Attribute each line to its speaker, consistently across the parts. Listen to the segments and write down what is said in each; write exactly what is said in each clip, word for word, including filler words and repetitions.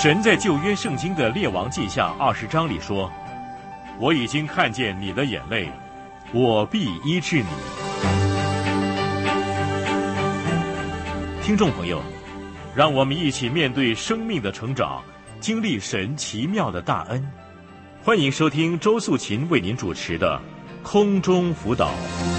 Speaker 1: 神在旧约圣经的列王记下二十章里说，我已经看见你的眼泪，我必医治你。听众朋友，让我们一起面对生命的成长，经历神奇妙的大恩。欢迎收听周素琴为您主持的空中辅导。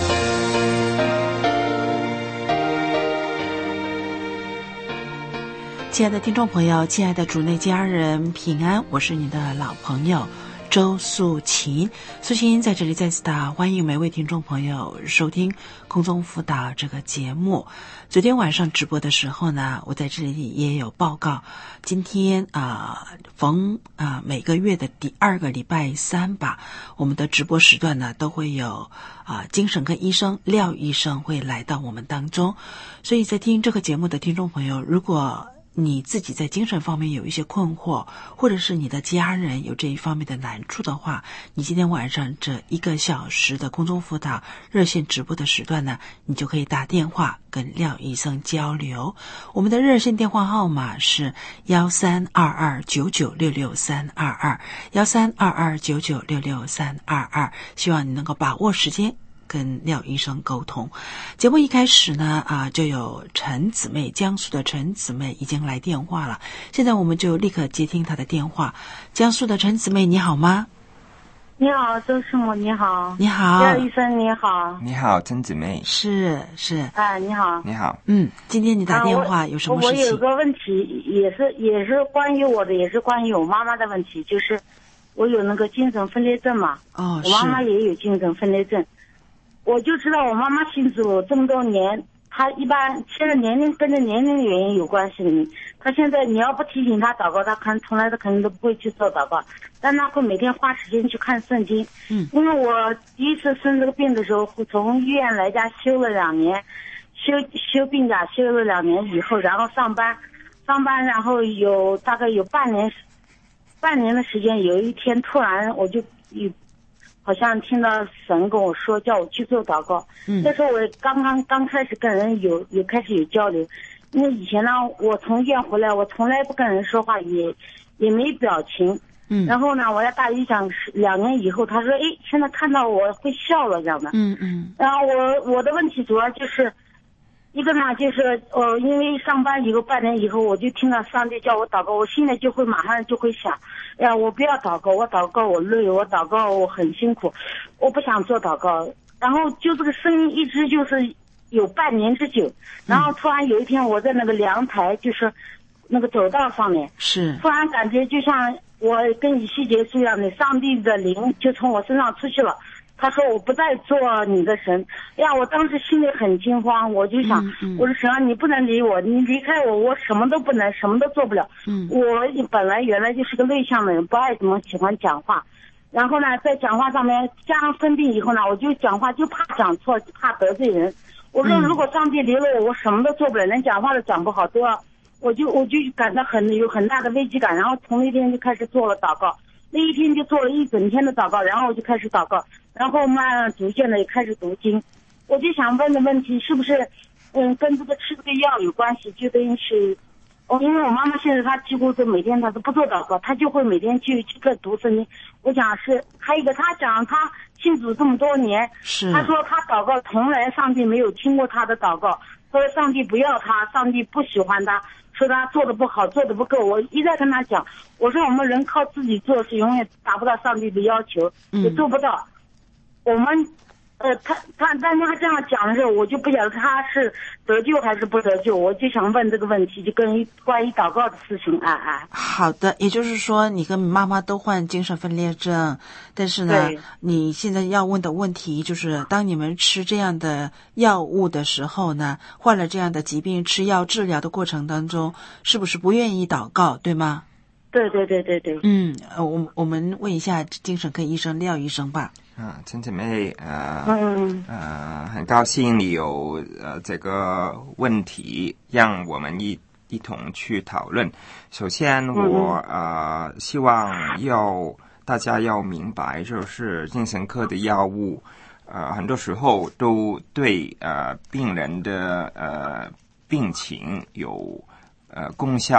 Speaker 2: 亲爱的听众朋友，亲爱的主内家人，平安，我是你的老朋友周素琴。素琴在这里再次的欢迎每位听众朋友收听空中辅导这个节目。昨天晚上直播的时候呢，我在这里也有报告，今天啊、呃，逢啊、呃、每个月的第二个礼拜三吧，我们的直播时段呢都会有啊、呃、精神科医生廖医生会来到我们当中，所以在听这个节目的听众朋友，如果你自己在精神方面有一些困惑，或者是你的家人有这一方面的难处的话，你今天晚上这一个小时的空中辅导热线直播的时段呢，你就可以打电话跟廖医生交流。我们的热线电话号码是幺三二二九九六六三二二幺三二二九九六六三二二，希望你能够把握时间跟廖医生沟通。节目一开始呢，啊，就有陈姊妹，江苏的陈姊妹已经来电话了。现在我们就立刻接听她的电话。江苏的陈姊妹，你好吗？
Speaker 3: 你好，周师母，你好。
Speaker 2: 你好，
Speaker 3: 廖医生，你好。
Speaker 4: 你好，陈姊妹。
Speaker 2: 是是。
Speaker 3: 哎，你好。
Speaker 4: 你好。
Speaker 2: 嗯，今天你打电话、啊、有什么事情？
Speaker 3: 我有个问题，也是也是关于我的，也是关于我妈妈的问题，就是我有那个精神分裂症嘛。
Speaker 2: 哦，
Speaker 3: 我妈妈也有精神分裂症。我就知道我妈妈信主这么多年，她一般现在年龄跟着年龄的原因有关系的。她现在你要不提醒她祷告，她可能从来都可能都不会去做祷告，但她会每天花时间去看圣经。
Speaker 2: 嗯，
Speaker 3: 因为我第一次生这个病的时候，从医院来家休了两年，休休病假休了两年以后，然后上班，上班然后有大概有半年，半年的时间，有一天突然我就有。好像听到神跟我说叫我去做祷告，嗯，那时候我刚刚刚开始跟人有有开始有交流，因为以前呢，我从医院回来，我从来不跟人说话，也也没表情，嗯，然后呢，我在大医讲两年以后，他说，哎，现在看到我会笑了这样的，
Speaker 2: 嗯嗯，然
Speaker 3: 后我我的问题主要就是一个呢，就是呃，因为上班以后半年以后，我就听到上帝叫我祷告，我心里就会马上就会想，哎呀，我不要祷告，我祷告我累，我祷告我很辛苦，我不想做祷告。然后就这个声音一直就是有半年之久，然后突然有一天我在那个阳台，就是那个走道上面，
Speaker 2: 是
Speaker 3: 突然感觉就像我跟以西结书一样的，上帝的灵就从我身上出去了。他说我不再做你的神，哎呀，我当时心里很惊慌，我就想，嗯嗯、我说神啊，你不能理我，你离开我，我什么都不能，什么都做不了。嗯，我本来原来就是个内向的人，不爱怎么喜欢讲话，然后呢，在讲话上面加上生病以后呢，我就讲话就怕讲错，怕得罪人。我说如果上帝离了我，我什么都做不了，连讲话都讲不好，都要，我就我就感到很有很大的危机感，然后从那天就开始做了祷告。那一天就做了一整天的祷告，然后我就开始祷告，然后慢慢逐渐的也开始读经。我就想问的问题是不是，嗯，跟这个吃这个药有关系？就等于是，哦，因为我妈妈现在她几乎是每天她都不做祷告，她就会每天去去个读圣经。我讲是还有一个，她讲她信主这么多年，
Speaker 2: 是
Speaker 3: 她说她祷告从来上帝没有听过她的祷告，说上帝不要她，上帝不喜欢她。说他做的不好，做的不够，我一再跟他讲，我说我们人靠自己做是永远达不到上帝的要求，也做不到。嗯、我们，呃，他他，但是他这样讲的时候，我就不晓得他是得救还是不得救，我就想问这个问题，就跟关于祷告的事情啊啊。
Speaker 2: 好的，也就是说，你跟妈妈都患精神分裂症，但是呢，你现在要问的问题就是，当你们吃这样的药物的时候呢，患了这样的疾病，吃药治疗的过程当中，是不是不愿意祷告，对吗？
Speaker 3: 对对对对对。
Speaker 2: 嗯，呃，我我们问一下精神科医生廖医生吧。
Speaker 4: 啊，陈姐妹，呃，
Speaker 3: 嗯，
Speaker 4: 呃，很高兴你有呃这个问题，让我们一一同去讨论。首先我，我呃希望要大家要明白，就是精神科的药物，呃，很多时候都对呃病人的呃病情有呃功效，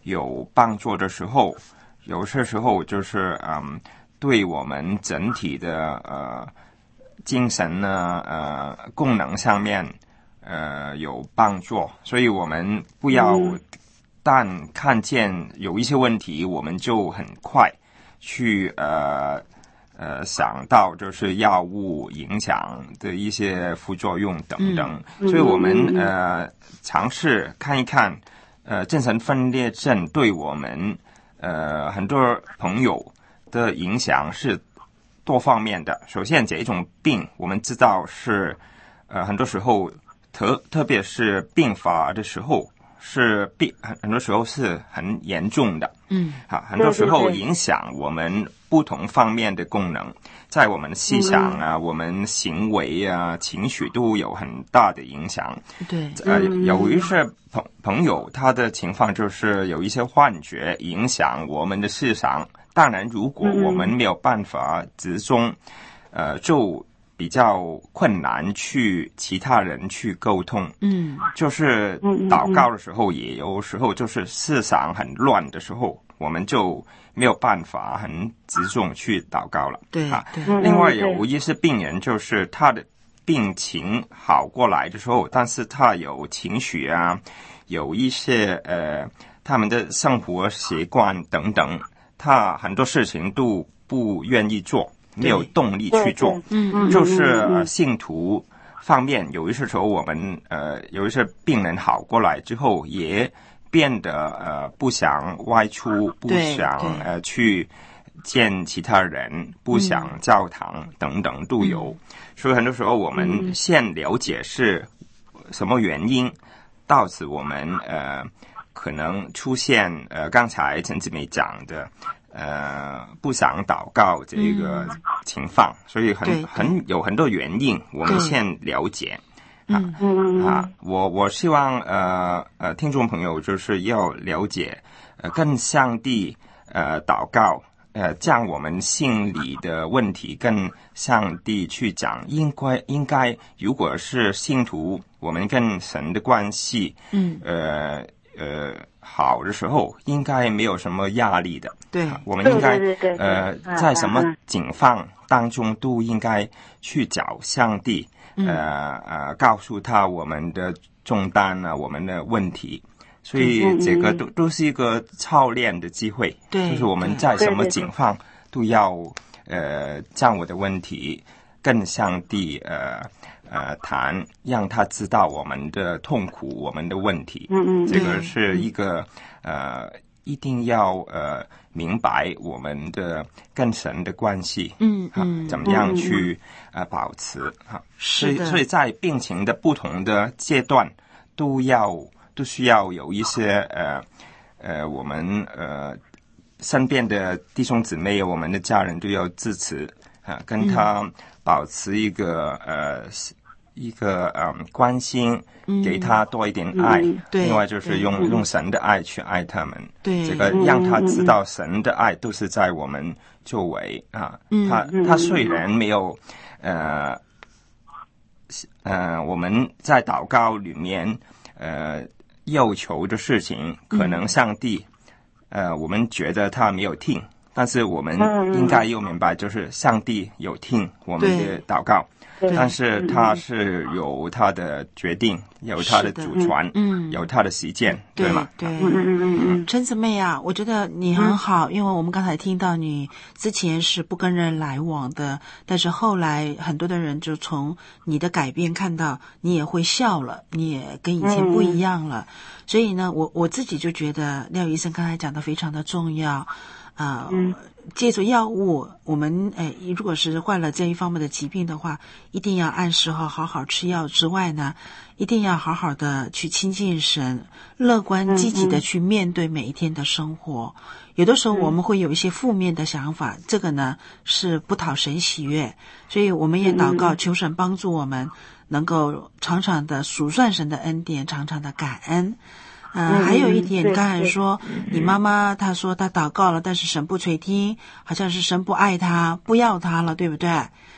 Speaker 4: 有帮助的时候，有些时候就是嗯，对我们整体的呃精神呢呃功能上面呃有帮助，所以我们不要但看见有一些问题，我们就很快去呃呃想到就是药物影响的一些副作用等等，嗯、所以我们呃尝试看一看呃精神分裂症对我们呃很多朋友的影响是多方面的。首先，这种病我们知道是呃很多时候特特别是病发的时候是病很很多时候是很严重的，嗯，好，很多时候影响我们不同方面的功能，在我们思想啊、嗯、我们行为啊、情绪都有很大的影响。
Speaker 2: 对，
Speaker 4: 呃，有一些朋朋友他的情况就是有一些幻觉影响我们的思想。当然，如果我们没有办法集中，呃，就比较困难去其他人去沟通。嗯，就是祷告的时候，也有时候就是思想很乱的时候，我们就没有办法很集中去祷告了。
Speaker 2: 对，
Speaker 4: 啊，另外有一些病人就是他的病情好过来的时候，但是他有情绪啊，有一些呃他们的生活习惯等等，他很多事情都不愿意做，没有动力去做。嗯，就是呃信徒方面，有一些时候我们呃有一些病人好过来之后，也变得呃不想外出，不想呃去见其他人，不想教堂等等都有。嗯，所以很多时候我们先了解是什么原因，导致我们呃可能出现呃刚才陈姊妹讲的呃不想祷告这个情况，嗯，所以很很有很多原因，我们先了解。啊啊，我我希望呃呃听众朋友就是要了解，呃跟上帝呃祷告，呃将我们心里的问题跟上帝去讲，应该应该如果是信徒，我们跟神的关系，嗯呃呃好的时候，应该没有什么压力的。
Speaker 2: 对，
Speaker 4: 啊，我们应该呃在什么境况当中都应该去找上帝。呃呃，告诉他我们的重担啊，我们的问题，所以这个都都是一个操练的机会。对，就是我们在什么情况都要呃将我的问题跟上帝呃呃谈，让他知道我们的痛苦，我们的问题。嗯嗯，这个是一个呃一定要呃明白我们的跟神的关系。嗯嗯，怎么样去呃保持哈？所以所以在病情的不同的阶段，都要都需要有一些呃呃我们呃身边的弟兄姊妹，我们的家人都要支持啊，跟他保持一个呃一个嗯关心，给他多一点爱。嗯，另外就是用用神的爱去爱他们。对，这个让他知道神的爱都是在我们周围啊。嗯，他他虽然没有呃呃我们在祷告里面呃要求的事情，可能上帝呃我们觉得他没有听，但是我们应该要明白，就是上帝有听我们的祷告。但是他是有他的决定，有他的主权，嗯，有他的实践，对吗？
Speaker 2: 对，嗯嗯嗯嗯。陈姊妹啊，我觉得你很好，嗯，因为我们刚才听到你之前是不跟人来往的，但是后来很多的人就从你的改变看到你也会笑了，你也跟以前不一样了。嗯，所以呢，我我自己就觉得廖医生刚才讲的非常的重要。啊、呃嗯，借助药物，我们诶，如果是患了这一方面的疾病的话，一定要按时候好好吃药之外呢，一定要好好的去亲近神，乐观积极的去面对每一天的生活。嗯嗯，有的时候我们会有一些负面的想法，嗯，这个呢是不讨神喜悦，所以我们也祷告，嗯，求神帮助我们能够常常的数算神的恩典，常常的感恩。呃，还有一点，刚才说你妈妈她说她祷告了，但是神不垂听，好像是神不爱她，不要她了，对不对？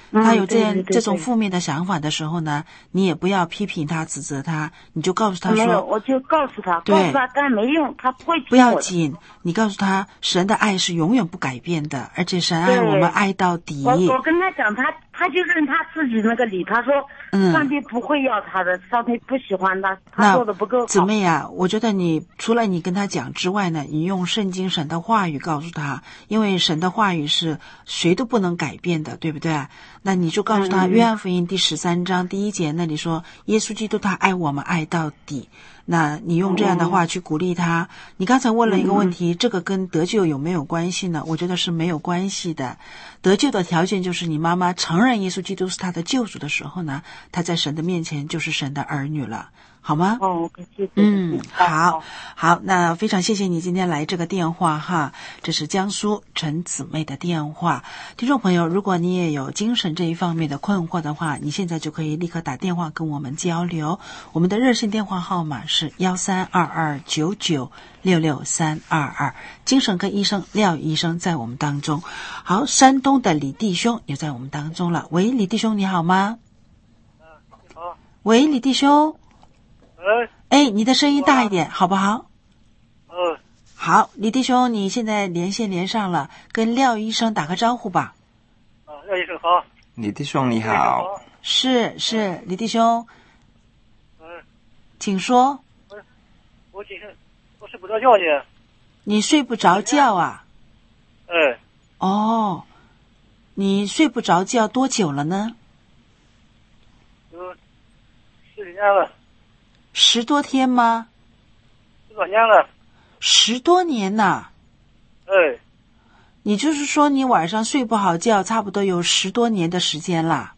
Speaker 2: 他有这样、
Speaker 3: 嗯、对对对对
Speaker 2: 这种负面的想法的时候呢，你也不要批评他、指责他，你就告诉他说，
Speaker 3: 没有，我就告诉他，告诉他，但没用，他不会听我的。
Speaker 2: 不要紧，你告诉他，神的爱是永远不改变的，而且神爱我们爱到底。
Speaker 3: 我我跟他讲，他他就认他自己那个理，他说，嗯，上帝不会要他的，上帝不喜欢他，他做的不够好。
Speaker 2: 姊妹啊，我觉得你除了你跟他讲之外呢，你用圣经神的话语告诉他，因为神的话语是谁都不能改变的，对不对？那你就告诉他，约翰福音第十三章第一节那里说，耶稣基督他爱我们爱到底。那你用这样的话去鼓励他。你刚才问了一个问题，这个跟得救有没有关系呢？我觉得是没有关系的。得救的条件就是你妈妈承认耶稣基督是她的救主的时候呢，她在神的面前就是神的儿女了。好吗？
Speaker 3: 哦，谢谢。
Speaker 2: 嗯，好，好，那非常谢谢你今天来这个电话哈，这是江苏陈姊妹的电话。听众朋友，如果你也有精神这一方面的困惑的话，你现在就可以立刻打电话跟我们交流。我们的热线电话号码是幺三二二九九六六三二二，精神科医生廖医生在我们当中。好，山东的李弟兄也在我们当中了。喂，李弟兄你好吗？
Speaker 5: 嗯，好。
Speaker 2: 喂，李弟兄。
Speaker 5: 哎，
Speaker 2: 哎，你的声音大一点，好不好？
Speaker 5: 嗯，
Speaker 2: 好，李弟兄，你现在连线连上了，跟廖医生打个招呼吧。
Speaker 5: 啊，廖医生好。
Speaker 4: 李弟兄你好。
Speaker 2: 是是，李弟兄。
Speaker 5: 嗯，
Speaker 2: 请说。
Speaker 5: 我我今天我睡不着觉呢。
Speaker 2: 你睡不着觉啊？
Speaker 5: 哎。
Speaker 2: 哦，你睡不着觉多久了呢？
Speaker 5: 有十几年了。
Speaker 2: 十多天吗？
Speaker 5: 十多年了。
Speaker 2: 十多年呐。
Speaker 5: 哎。
Speaker 2: 你就是说你晚上睡不好觉，差不多有十多年的时间啦，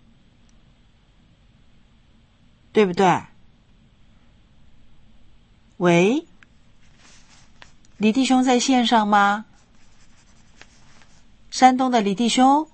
Speaker 2: 对不对？喂，李弟兄在线上吗？山东的李弟兄？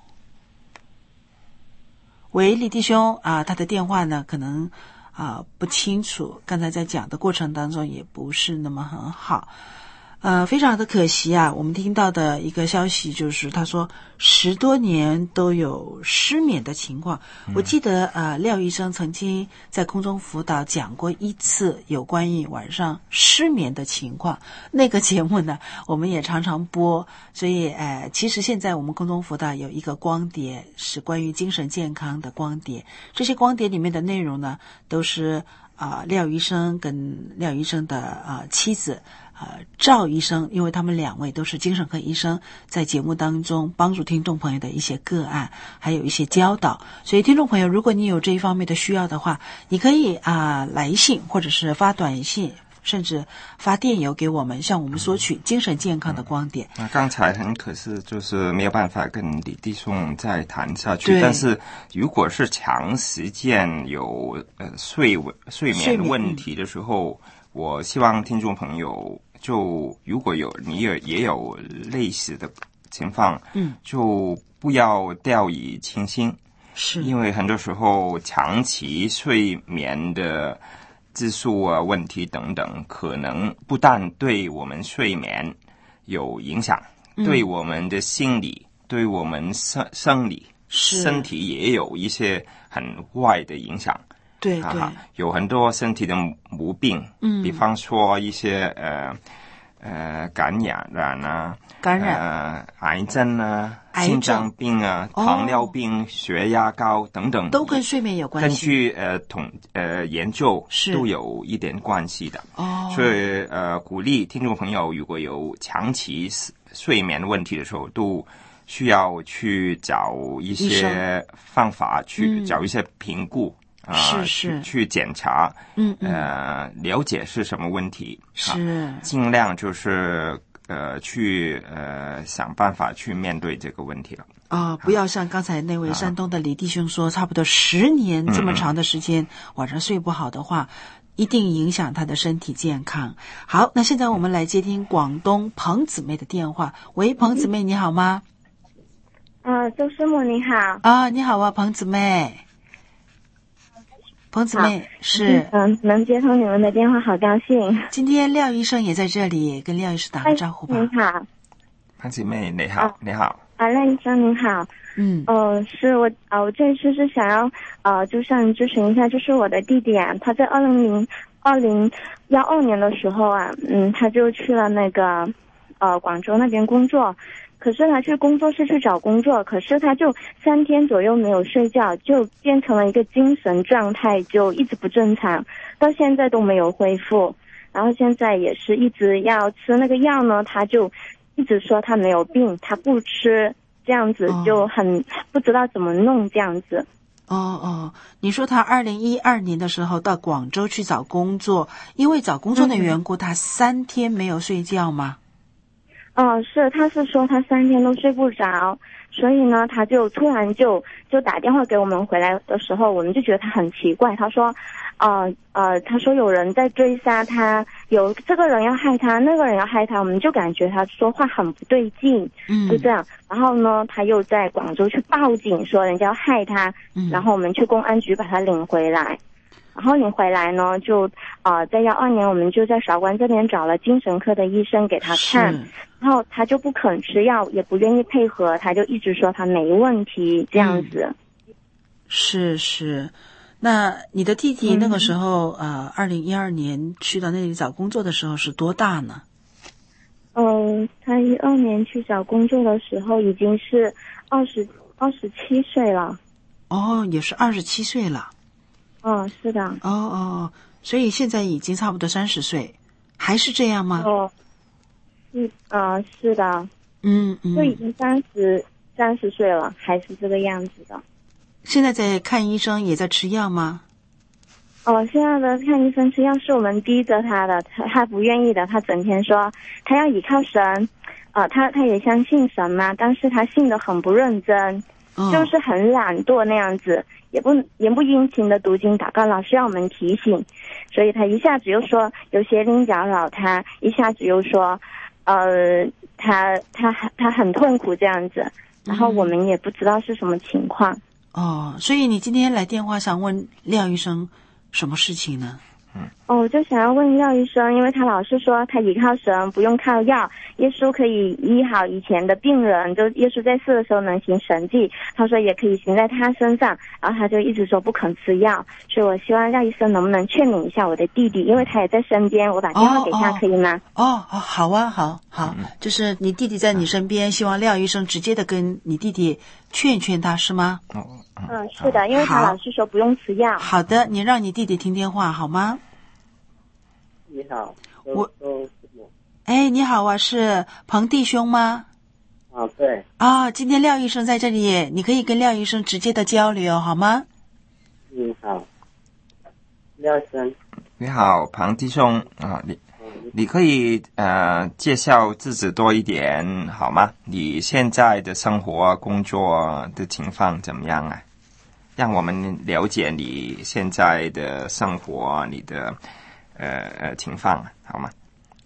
Speaker 2: 喂，李弟兄啊，他的电话呢可能啊不清楚，刚才在讲的过程当中也不是那么很好。呃，非常的可惜啊，我们听到的一个消息就是他说十多年都有失眠的情况。嗯、我记得呃廖医生曾经在空中辅导讲过一次有关于晚上失眠的情况，那个节目呢我们也常常播，所以呃其实现在我们空中辅导有一个光碟是关于精神健康的光碟，这些光碟里面的内容呢都是啊、呃、廖医生跟廖医生的啊、呃、妻子呃，赵医生，因为他们两位都是精神科医生，在节目当中帮助听众朋友的一些个案，还有一些教导。所以听众朋友，如果你有这一方面的需要的话，你可以啊、呃、来信，或者是发短信，甚至发电邮给我们，向我们索取精神健康的光碟。
Speaker 4: 那、嗯、刚才很可惜，就是没有办法跟李弟兄再谈下去。但是如果是长时间有呃睡睡眠问题的时候，我希望听众朋友就如果有你也也有类似的情况，嗯，就不要掉以轻心，
Speaker 2: 是
Speaker 4: 因为很多时候长期睡眠的质素啊、问题等等，可能不但对我们睡眠有影响，嗯、对我们的心理、对我们生生理、身体也有一些很坏的影响。
Speaker 2: 对对、啊，
Speaker 4: 有很多身体的毛病，嗯，比方说一些呃呃感染啊，
Speaker 2: 感染
Speaker 4: 呃癌症啊、心脏病啊、
Speaker 2: 哦、
Speaker 4: 糖尿病、血压高等等，
Speaker 2: 都跟睡眠有关系。
Speaker 4: 根据呃统呃研究都有一点关系的。
Speaker 2: 哦，
Speaker 4: 所以呃鼓励听众朋友，如果有长期睡眠问题的时候，都需要去找一些方法，去、嗯、找一些评估。啊、呃，
Speaker 2: 是是
Speaker 4: 去去检查，
Speaker 2: 嗯嗯，
Speaker 4: 呃，了解是什么问题，
Speaker 2: 是、
Speaker 4: 啊、尽量就是呃去呃想办法去面对这个问题了。
Speaker 2: 啊、哦，不要像刚才那位山东的李弟兄说，啊、差不多十年这么长的时间，嗯、晚上睡不好的话，一定影响他的身体健康。好，那现在我们来接听广东彭姊妹的电话。喂，彭姊妹，你好吗？
Speaker 6: 嗯、呃，周师母你好。
Speaker 2: 啊，你好啊，彭姊妹。彭姊妹是
Speaker 6: 嗯，能接通你们的电话，好高兴。
Speaker 2: 今天廖医生也在这里，跟廖医生打个招呼吧。
Speaker 6: 你好，
Speaker 4: 彭姊妹你好，你好。
Speaker 6: 啊，廖医生您好。
Speaker 2: 嗯，
Speaker 6: 呃，是我啊、呃，我这次是想要呃，就向你咨询一下，就是我的弟弟啊，他在二零零二零幺二年的时候啊，嗯，他就去了那个呃广州那边工作。可是他去工作室去找工作，可是他就三天左右没有睡觉，就变成了一个精神状态就一直不正常，到现在都没有恢复。然后现在也是一直要吃那个药呢，他就一直说他没有病，他不吃，这样子就很、哦、不知道怎么弄这样子。
Speaker 2: 哦哦，你说他二零一二年的时候到广州去找工作，因为找工作的缘故，嗯、他三天没有睡觉吗？
Speaker 6: 哦，是，他是说他三天都睡不着，所以呢，他就突然就就打电话给我们回来的时候，我们就觉得他很奇怪。他说，呃呃，他说有人在追杀他，有这个人要害他，那个人要害他，我们就感觉他说话很不对劲，嗯，就这样。然后呢，他又在广州去报警说人家要害他，嗯，然后我们去公安局把他领回来。然后你回来呢，就呃，在幺二年，我们就在韶关这边找了精神科的医生给他看，然后他就不肯吃药，也不愿意配合，他就一直说他没问题这样子。
Speaker 2: 嗯、是是，那你的弟弟那个时候，嗯、呃，二零一二年去到那里找工作的时候是多大呢？
Speaker 6: 嗯、呃，他一二年去找工作的时候已经是二十二十七岁了。
Speaker 2: 哦，也是二十七岁了。
Speaker 6: 哦，是的。
Speaker 2: 哦哦，所以现在已经差不多三十岁，还是这样吗？
Speaker 6: 哦，是啊、呃，是的。
Speaker 2: 嗯嗯，
Speaker 6: 就已经三十三十岁了，还是这个样子的。
Speaker 2: 现在在看医生，也在吃药吗？
Speaker 6: 哦，现在的看医生吃药是我们逼着他的，他他不愿意的，他整天说他要依靠神，啊、呃，他他也相信神嘛，但是他信得很不认真。
Speaker 2: 哦、
Speaker 6: 就是很懒惰那样子，也不言不殷勤的读经祷告，老是要我们提醒，所以他一下子又说有邪灵搅扰他，一下子又说，呃，他他他很痛苦这样子，然后我们也不知道是什么情况。
Speaker 2: 嗯、哦，所以你今天来电话想问廖医生什么事情呢？
Speaker 6: 哦，我就想要问廖医生，因为他老是说他依靠神，不用靠药，耶稣可以医好以前的病人，就耶稣在世的时候能行神迹，他说也可以行在他身上，然后他就一直说不肯吃药，所以我希望廖医生能不能劝勉一下我的弟弟，因为他也在身边，我把电话给他、哦、可以吗？
Speaker 2: 哦哦，好啊，好好，就是你弟弟在你身边，希望廖医生直接的跟你弟弟劝劝他，是吗？
Speaker 6: 嗯，是的，因为他老是说不用吃药。
Speaker 2: 好的，你让你弟弟听电话好吗？
Speaker 5: 你好，
Speaker 2: 我哎，你好啊，是彭弟兄吗？
Speaker 5: 啊，对。
Speaker 2: 啊，今天廖医生在这里，你可以跟廖医生直接的交流，好吗？
Speaker 5: 嗯，好。廖医生。
Speaker 4: 你好，彭弟兄啊，你你可以呃介绍自己多一点好吗？你现在的生活、工作的情况怎么样啊？让我们了解你现在的生活，你的。呃呃，情况好吗？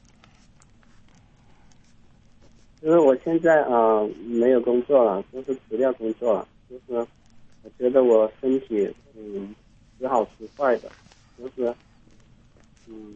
Speaker 5: 因为我现在呃没有工作了，就是辞掉工作了，就是我觉得我身体嗯时好时坏的，就是嗯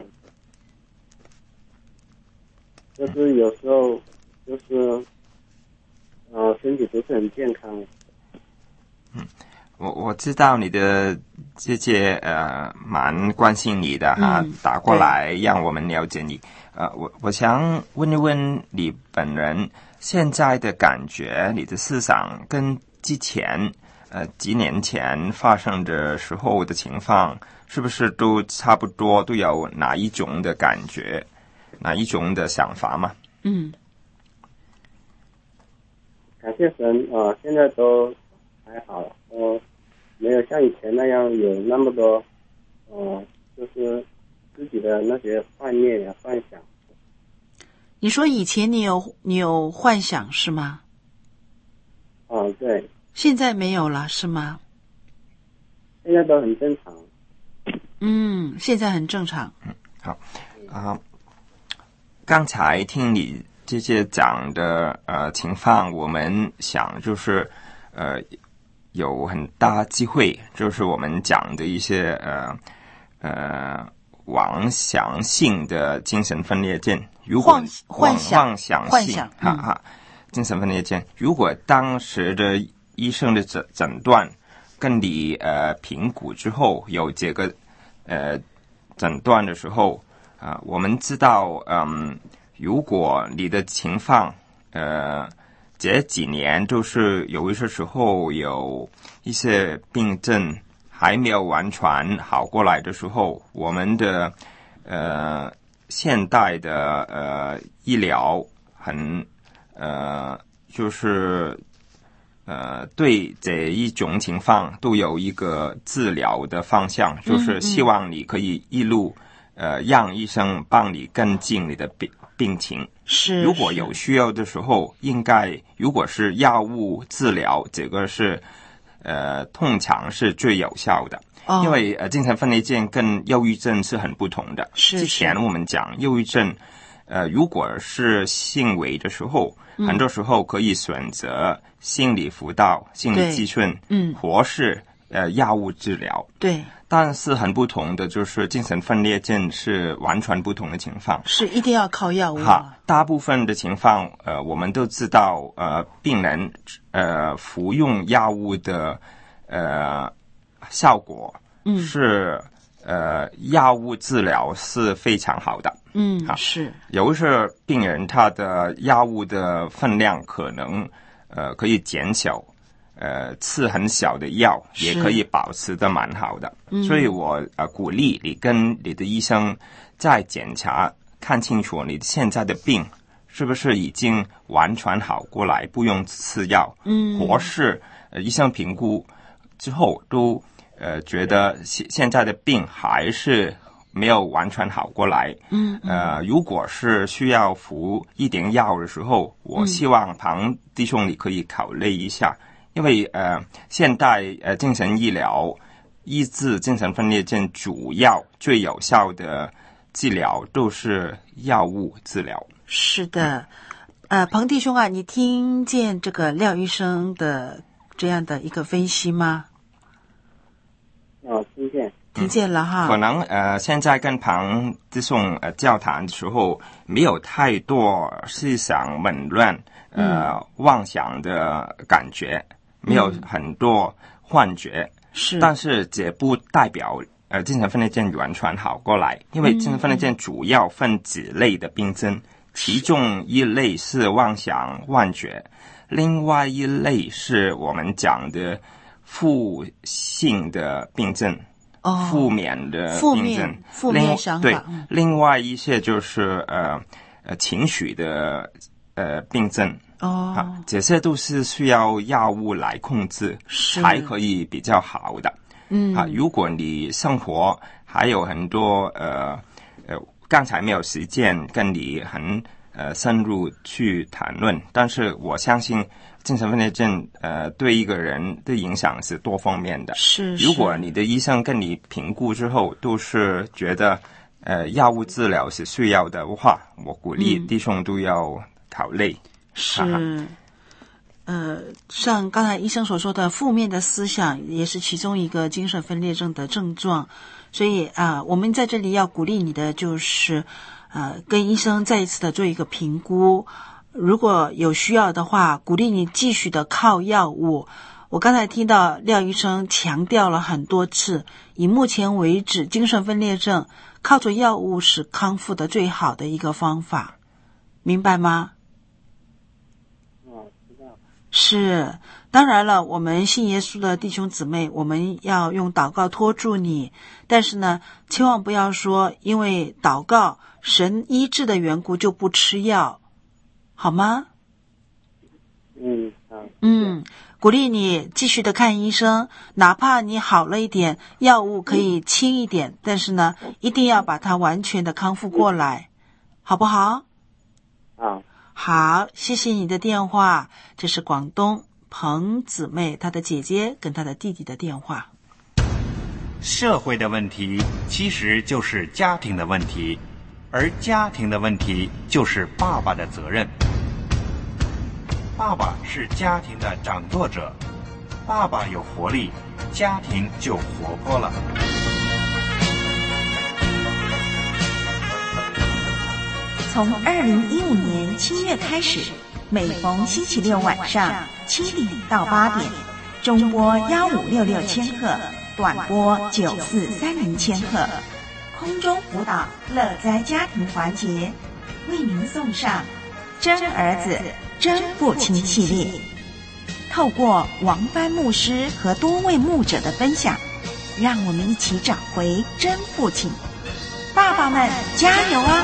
Speaker 5: 就是有时候就是呃身体不是很健康。
Speaker 4: 嗯。我我知道你的姐姐呃蛮关心你的哈、嗯，打过来让我们了解你。呃，我我想问一问你本人现在的感觉，你的思想跟之前呃几年前发生的时候的情况，是不是都差不多？都有哪一种的感觉，哪一种的想法吗？
Speaker 2: 嗯，
Speaker 5: 感谢神，呃，现在都还好了，呃。没有像以前那样有那么多，呃，就是自己的那些幻念呀、幻想。
Speaker 2: 你说以前你有你有幻想是吗？
Speaker 5: 哦，对。
Speaker 2: 现在没有了是吗？
Speaker 5: 现在都很正常。
Speaker 2: 嗯，现在很正常。
Speaker 4: 嗯，好啊、呃。刚才听你姐姐讲的呃情况，我们想就是呃。有很大机会，就是我们讲的一些呃呃妄想性的精神分裂症，如果
Speaker 2: 幻想
Speaker 4: 妄想性哈哈、嗯、精神分裂症，如果当时的医生的诊诊断跟你呃评估之后有这个呃诊断的时候啊、呃，我们知道嗯，如果你的情况呃这几年就是有一些时候有一些病症还没有完全好过来的时候，我们的呃现代的呃医疗很呃就是呃对这一种情况都有一个治疗的方向，就是希望你可以一路呃让医生帮你跟进你的病病情。
Speaker 2: 是，
Speaker 4: 如果有需要的时候，应该如果是药物治疗，这个是呃通常是最有效的。
Speaker 2: 哦、
Speaker 4: 因为呃精神分裂症跟忧郁症是很不同的。
Speaker 2: 是
Speaker 4: 之前我们讲忧郁症，呃如果是轻微的时候、嗯、很多时候可以选择心理辅导、心理咨询，
Speaker 2: 嗯，
Speaker 4: 或是呃药物治疗。
Speaker 2: 对。
Speaker 4: 但是很不同的就是精神分裂症是完全不同的情况，
Speaker 2: 是一定要靠药物、啊。
Speaker 4: 哈，大部分的情况，呃，我们都知道，呃，病人呃服用药物的呃效果是、嗯、呃药物治疗是非常好的。
Speaker 2: 嗯，是。
Speaker 4: 有些病人他的药物的分量可能呃可以减小。呃，吃很小的药也可以保持得蛮好的，所以我呃鼓励你跟你的医生再检查，看清楚你现在的病是不是已经完全好过来，不用吃药，嗯，或是、呃、医生评估之后都呃觉得现现在的病还是没有完全好过来，嗯，呃，如果是需要服一点药的时候，我希望庞弟兄你可以考虑一下。因为呃，现代呃精神医疗医治精神分裂症主要最有效的治疗都是药物治疗。
Speaker 2: 是的，呃，庞弟兄啊，你听见这个廖医生的这样的一个分析吗？
Speaker 5: 哦，听见，
Speaker 2: 听见了哈。
Speaker 4: 可能呃，现在跟庞弟兄呃交谈的时候，没有太多思想紊乱呃、嗯、妄想的感觉。没有很多幻觉，
Speaker 2: 是、嗯，
Speaker 4: 但是这不代表呃精神分裂症完全好过来，因为精神分裂症主要分几类的病症，嗯、其中一类是妄想幻觉，另外一类是我们讲的负性的病症，
Speaker 2: 哦，
Speaker 4: 负面的
Speaker 2: 负
Speaker 4: 病症，
Speaker 2: 面负面想法，
Speaker 4: 对，嗯、另外一些就是呃呃情绪的呃病症。
Speaker 2: 哦、
Speaker 4: 啊，这些都是需要药物来控制，才可以比较好的。
Speaker 2: 嗯，
Speaker 4: 啊，如果你生活还有很多呃呃，刚才没有时间跟你很呃深入去谈论，但是我相信精神分裂症呃对一个人的影响是多方面的。
Speaker 2: 是，
Speaker 4: 如果你的医生跟你评估之后都是觉得呃药物治疗是需要的话，我鼓励弟兄都要考虑。嗯
Speaker 2: 是，呃，像刚才医生所说的，负面的思想也是其中一个精神分裂症的症状。所以啊、呃，我们在这里要鼓励你的就是，呃，跟医生再一次的做一个评估。如果有需要的话，鼓励你继续的靠药物。我刚才听到廖医生强调了很多次，以目前为止，精神分裂症靠着药物是康复的最好的一个方法，明白吗？是，当然了，我们信耶稣的弟兄姊妹，我们要用祷告托住你，但是呢，千万不要说因为祷告神医治的缘故就不吃药，好吗？
Speaker 5: 嗯，好。
Speaker 2: 嗯，鼓励你继续的看医生，哪怕你好了一点，药物可以轻一点，但是呢，一定要把它完全的康复过来，好不好？
Speaker 5: 好。
Speaker 2: 好，谢谢你的电话，这是广东彭姊妹她的姐姐跟她的弟弟的电话。
Speaker 7: 社会的问题其实就是家庭的问题，而家庭的问题就是爸爸的责任。爸爸是家庭的掌舵者，爸爸有活力，家庭就活泼了。
Speaker 8: 从二零一五年七月开始，每逢星期六晚上七点到八点， 中波幺五六六千赫，短波九四三零千赫。空中辅导乐哉家庭环节，为您送上真儿子真父亲系列。透过王班牧师和多位牧者的分享，让我们一起找回真父亲。爸爸们加油啊！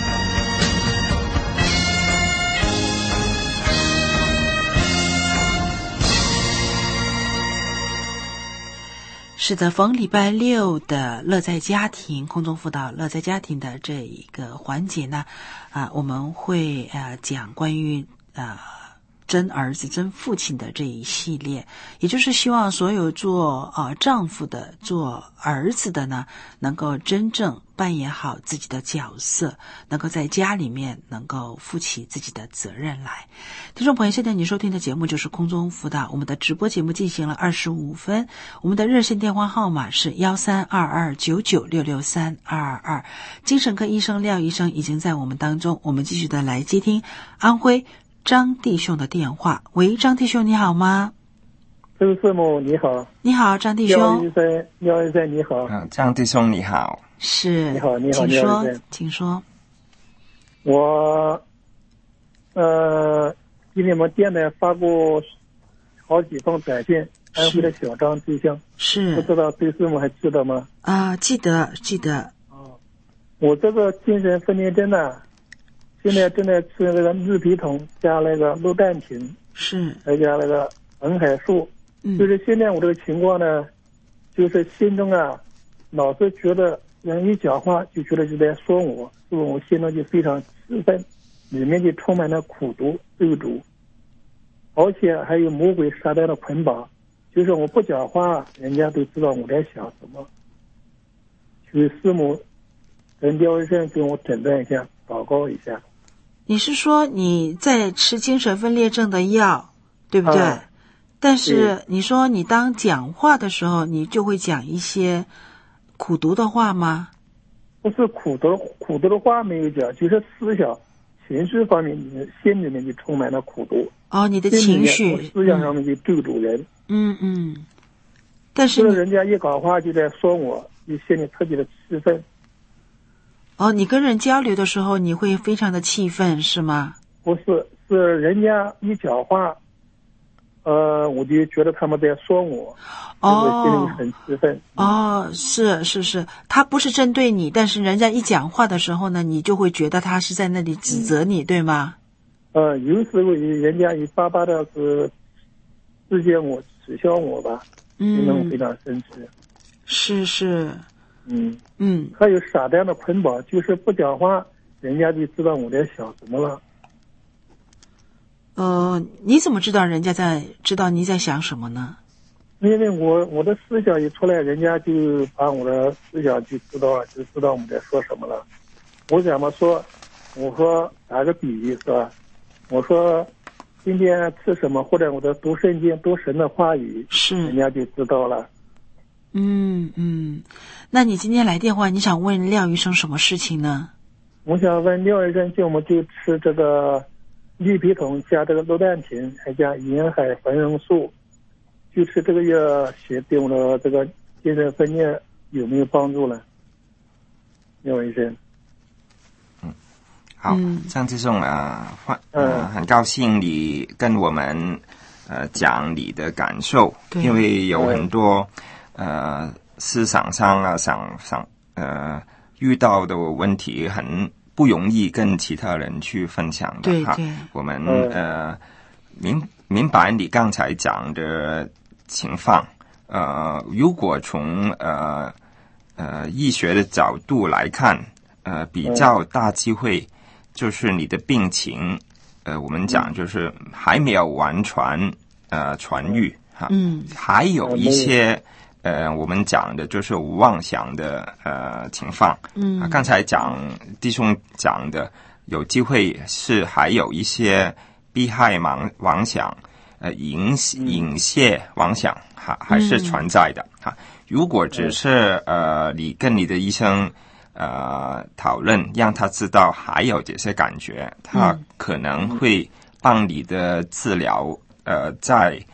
Speaker 2: 是的，逢礼拜六的乐在家庭空中辅导乐在家庭的这一个环节呢，啊、呃，我们会呃讲关于呃真儿子真父亲的这一系列，也就是希望所有做呃丈夫的做儿子的呢，能够真正扮演好自己的角色，能够在家里面能够负起自己的责任来。听众朋友，现在你收听的节目就是空中辅导，我们的直播节目进行了二十五分，我们的热线电话号码是一三二二九九六六三二二，精神科医生廖医生已经在我们当中，我们继续的来接听安徽张弟兄的电话。喂，张弟兄你好吗？
Speaker 9: 周师母你好。
Speaker 2: 你好，张弟兄。
Speaker 9: 廖医生，廖医生你好。
Speaker 4: 嗯，张弟兄你好。
Speaker 2: 是。
Speaker 9: 你好，你好，
Speaker 2: 请说，
Speaker 9: 廖医生
Speaker 2: 请说。
Speaker 9: 我呃，给你们电台发过好几封短信，安徽的小张弟兄。
Speaker 2: 是。
Speaker 9: 不知道周师母还记得吗？
Speaker 2: 啊，记得，记得。
Speaker 9: 哦，我这个精神分裂症呢，现在正在吃那个氯皮酮加那个氯氮平，
Speaker 2: 是，
Speaker 9: 再加那个苯海素。嗯，就是现在我这个情况呢，就是心中啊，老是觉得人一讲话就觉得就在说我，是我心中就非常气愤，里面就充满了苦毒咒诅，而且还有魔鬼撒旦的捆绑，就是我不讲话，人家都知道我在想什么。求师母跟廖医生给我诊断一下，祷告一下。
Speaker 2: 你是说你在吃精神分裂症的药，对不对？啊，但是你说你当讲话的时候，你就会讲一些苦毒的话吗？
Speaker 9: 不是苦毒，苦毒的话没有讲，就是思想、情绪方面，你心里面就充满了苦毒。
Speaker 2: 哦，你的情绪、
Speaker 9: 思想上面就咒诅人。
Speaker 2: 嗯嗯。但是
Speaker 9: 人家一讲话就在说我，就心里特别的气愤。
Speaker 2: 哦，你跟人交流的时候，你会非常的气愤，是吗？
Speaker 9: 不是，是人家一讲话，呃，我就觉得他们在说我，
Speaker 2: 哦，
Speaker 9: 心里很气愤。
Speaker 2: 哦，是是是，他不是针对你，但是人家一讲话的时候呢，你就会觉得他是在那里指责你，嗯，对吗？
Speaker 9: 呃，有时候人家一巴巴的是指责我、耻笑我吧，嗯，能非常生气。
Speaker 2: 是是。
Speaker 9: 嗯
Speaker 2: 嗯，
Speaker 9: 还有撒旦的捆绑，就是不讲话，人家就知道我在想什么了。
Speaker 2: 呃，你怎么知道人家在知道你在想什么呢？
Speaker 9: 因为我我的思想一出来，人家就把我的思想就知道了，就知道我们在说什么了。我怎么说？我说打个比喻是吧？我说今天吃什么，或者我的读圣经、读神的话语，
Speaker 2: 是
Speaker 9: 人家就知道了。
Speaker 2: 嗯嗯，那你今天来电话，你想问廖医生什么事情呢？
Speaker 9: 我想问廖医生，就我们就吃这个氯皮酮加这个氯氮平，还加银海环蓉素，就吃这个药，写对我的这个精神分裂有没有帮助呢？廖医生。
Speaker 4: 嗯，好，张志松啊，呃，很高兴你跟我们呃讲你的感受，因为有很多。呃，思想上啊，想想呃，遇到的问题很不容易跟其他人去分享的哈。我们呃明明白你刚才讲的情况。呃，如果从呃呃医学的角度来看，呃，比较大机会就是你的病情，呃，我们讲就是还没有完全呃痊愈哈。嗯，还有一些。呃，我们讲的就是妄想的呃情况。嗯，啊，刚才讲弟兄讲的，有机会是还有一些避害妄妄想，呃，引引泻妄想，还还是存在的哈。如果只是呃，你跟你的医生呃讨论，让他知道还有这些感觉，他可能会帮你的治疗呃在。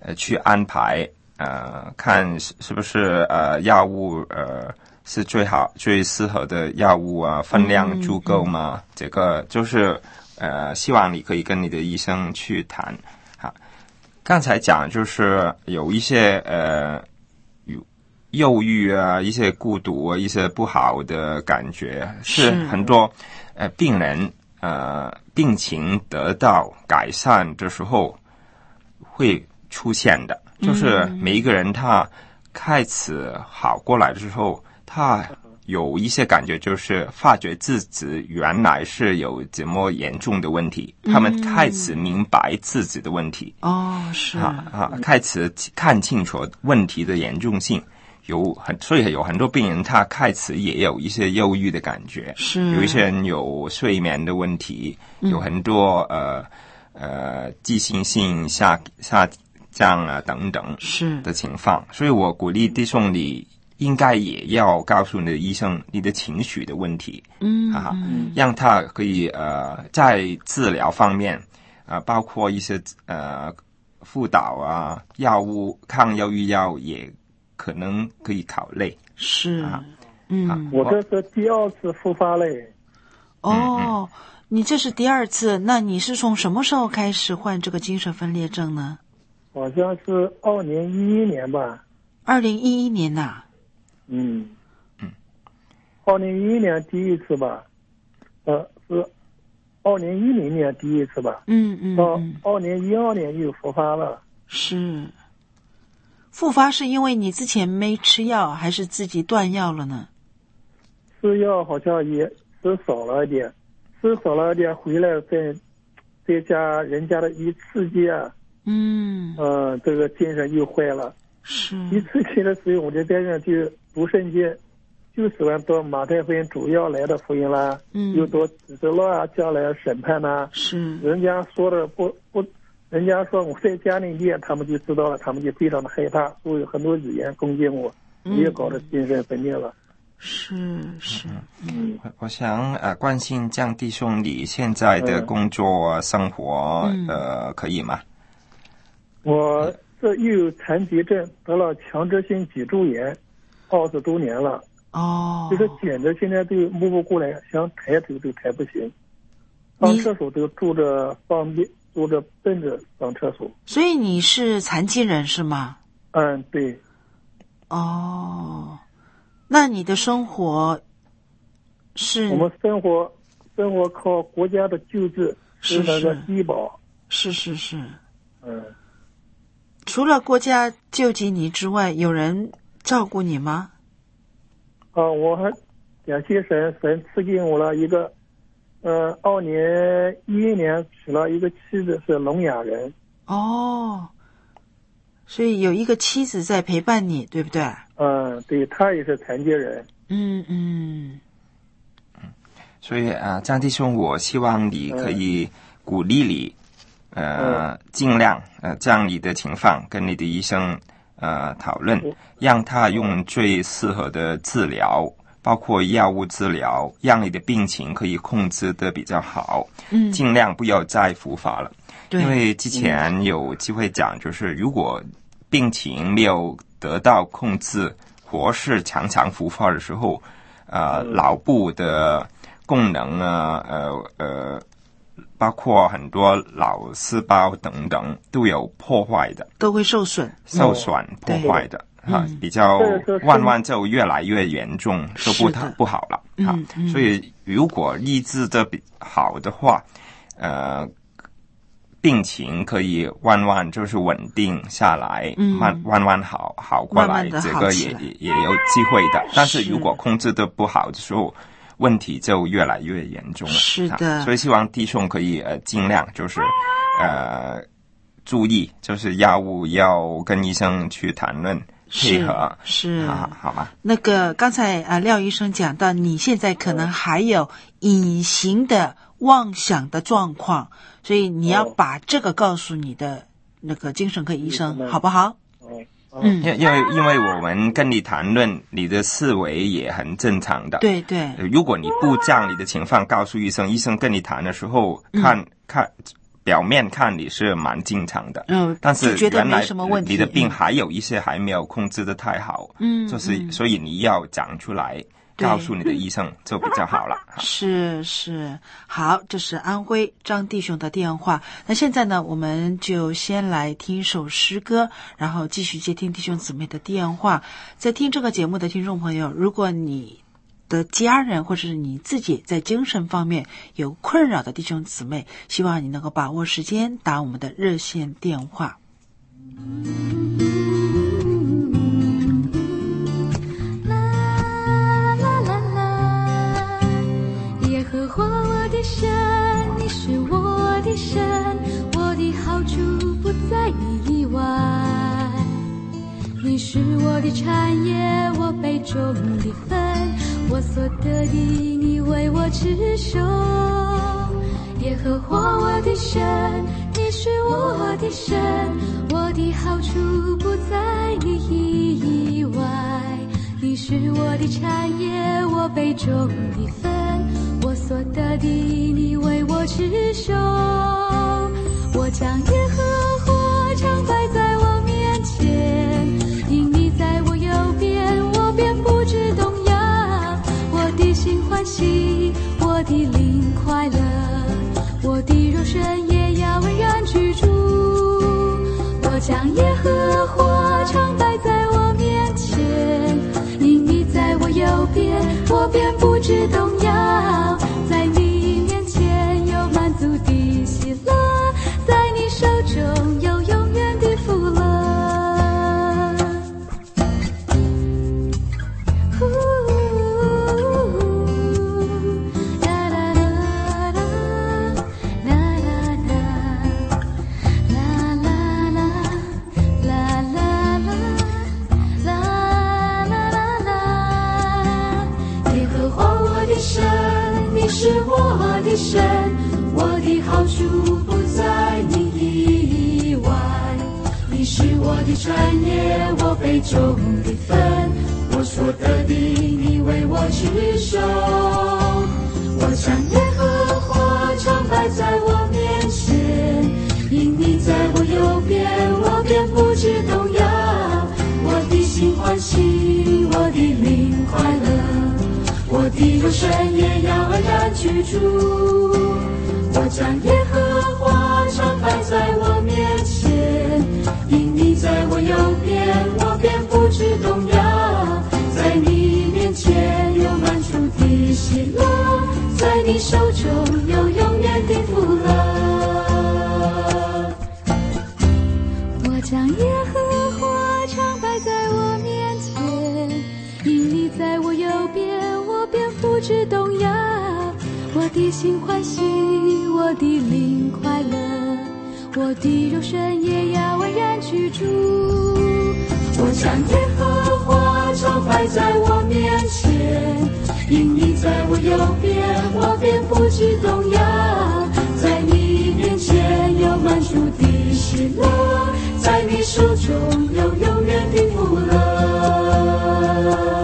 Speaker 4: 呃去安排，呃，看是是不是呃药物呃是最好最适合的药物啊，分量足够吗？嗯嗯、这个就是呃，希望你可以跟你的医生去谈。好，刚才讲就是有一些呃。忧郁啊，一些孤独啊，一些不好的感觉，是很多呃病人呃病情得到改善的时候会出现的，就是每一个人他开始好过来的时候，他有一些感觉，就是发觉自己原来是有这么严重的问题，他们开始明白自己的问题。
Speaker 2: 哦，是
Speaker 4: 啊啊，开始看清楚问题的严重性。有很，所以有很多病人他开始也有一些忧郁的感觉，
Speaker 2: 是
Speaker 4: 有一些人有睡眠的问题，嗯、有很多呃呃记性性下下降啊等等
Speaker 2: 是
Speaker 4: 的情况，所以我鼓励弟兄你应该也要告诉你的医生你的情绪的问题，
Speaker 2: 嗯
Speaker 4: 啊，嗯让他可以呃在治疗方面啊、呃，包括一些呃辅导啊，药物抗忧郁药也。可能可以考虑
Speaker 2: 是
Speaker 4: 啊，
Speaker 2: 嗯，
Speaker 9: 我这是第二次复发嘞。
Speaker 2: 哦，你这是第二次，那你是从什么时候开始患这个精神分裂症呢？
Speaker 9: 好像是二零一一年吧。
Speaker 2: 二零一一年呐、啊？
Speaker 9: 嗯嗯，二零一一年第一次吧，呃，是二零一零年第一次吧。
Speaker 2: 嗯嗯，
Speaker 9: 到二零一二年又复发了。
Speaker 2: 是。复发是因为你之前没吃药，还是自己断药了呢？
Speaker 9: 吃药好像也吃少了一点，吃少了一点，回来再再加人家的一刺激啊，
Speaker 2: 嗯，
Speaker 9: 呃，这个精神又坏了。
Speaker 2: 是。
Speaker 9: 一刺激的时候，我就在那就读圣经，就喜欢读马太福音主要来的福音啦，
Speaker 2: 嗯，
Speaker 9: 又读启示录啊，将来审判呐，
Speaker 2: 是。
Speaker 9: 人家说的不不。人家说我在家里念，他们就知道了，他们就非常的害怕，所以很多语言攻击我，也搞得精神分裂了。
Speaker 2: 是是，
Speaker 4: 嗯，我想呃关心江弟兄你现在的工作、嗯、生活呃可以吗？
Speaker 9: 我这又有残疾症，得了强直性脊柱炎，二十多年了。
Speaker 2: 哦，
Speaker 9: 就是简直现在都摸不过来，想抬头都抬不行，上厕所都住着方便。坐着奔着上厕所，
Speaker 2: 所以你是残疾人是吗？
Speaker 9: 嗯，对。
Speaker 2: 哦，那你的生活是？
Speaker 9: 我们生活生活靠国家的救治，
Speaker 2: 是
Speaker 9: 那个医保。
Speaker 2: 是是是。
Speaker 9: 嗯。
Speaker 2: 除了国家救济你之外，有人照顾你吗？
Speaker 9: 啊，我还感谢神，神赐给我了一个。呃，二年一一年娶了一个妻子，是聋哑人。
Speaker 2: 哦，所以有一个妻子在陪伴你，对不对？
Speaker 9: 嗯，对，他也是残疾人。
Speaker 2: 嗯嗯
Speaker 4: 嗯，所以啊，张弟兄，我希望你可以鼓励你，嗯、呃，尽量呃将你的情况跟你的医生呃讨论，让他用最适合的治疗。包括药物治疗，让你的病情可以控制的比较好，
Speaker 2: 嗯，
Speaker 4: 尽量不要再复发了。
Speaker 2: 对，
Speaker 4: 因为之前有机会讲，就是如果病情没有得到控制，或是常常复发的时候，呃，脑部的功能啊，呃呃，包括很多脑细胞等等都有破坏的，
Speaker 2: 都会受损，
Speaker 4: 受损、破坏的。啊，比较慢慢就越来越严重，就不太不好了啊、
Speaker 2: 嗯嗯。
Speaker 4: 所以如果医治的比好的话，呃，病情可以慢慢就是稳定下来，
Speaker 2: 嗯、
Speaker 4: 慢慢慢好好过来，
Speaker 2: 慢慢
Speaker 4: 这个也也有机会的。但是如果控制的不好的时候，问题就越来越严重了。
Speaker 2: 是的，
Speaker 4: 啊、所以希望弟兄可以呃尽量就是呃注意，就是药物要跟医生去谈论。配合
Speaker 2: 是
Speaker 4: 啊，好吗？
Speaker 2: 那个刚才啊，廖医生讲到，你现在可能还有隐形的妄想的状况，所以你要把这个告诉你的那个精神科医生，
Speaker 9: 嗯、
Speaker 2: 好不好？
Speaker 4: 嗯，因因为因为我们跟你谈论，你的思维也很正常的。
Speaker 2: 对对。
Speaker 4: 如果你不将你的情况告诉医生，医生跟你谈的时候，看、嗯、看表面看你是蛮正常的，
Speaker 2: 嗯，
Speaker 4: 但是
Speaker 2: 觉得
Speaker 4: 原来
Speaker 2: 没什么问题，
Speaker 4: 你的病还有一些还没有控制的太好，
Speaker 2: 嗯，
Speaker 4: 就是、嗯、所以你要讲出来，告诉你的医生就比较好了。
Speaker 2: 是是，好，这是安徽张弟兄的电话。那现在呢，我们就先来听一首诗歌，然后继续接听弟兄姊妹的电话。在听这个节目的听众朋友，如果你的家人或者是你自己在精神方面有困扰的弟兄姊妹，希望你能够把握时间打我们的热线电话。
Speaker 10: 耶和华我的神，你是我的神，我的好处不在你以外，你是我的产业，我杯中的分，我所得的你为我持守。耶和华我的神，你是我的神，我的好处不在你以外，你是我的产业，我杯中的分，我所得的你为我持守。我将耶和华常摆在我面前，因你在我右边，我便不致动摇。我的心欢喜，我的灵快乐，我的肉身也要安然居住。我将耶和华常摆在我面前，因你在我右边，我便不致动摇。在你面前有满足的喜乐，在你手中有永远的福乐。是我的神，我的好处不在你以外，你是我的产业，我杯中的分，我所得的你为我持守。我将耶和华常摆在我面前，因你在我右边，我便不致动摇。我的心欢喜，我的灵快乐，我的肉身也要安然居住。我将耶和华常摆在我面前，因你在我右边，我便不致动摇。在你面前有满足的喜乐，在你手中有永远的福乐。我将耶和华常摆在我面前，因你在我右边，我便不致动摇。我的心欢喜，我的灵快乐，我的肉身也要安然居住。我将耶和华常摆在我面前，因你在我右边，我便不致动摇。在你面前有满足的喜乐，在你手中有永远的福乐。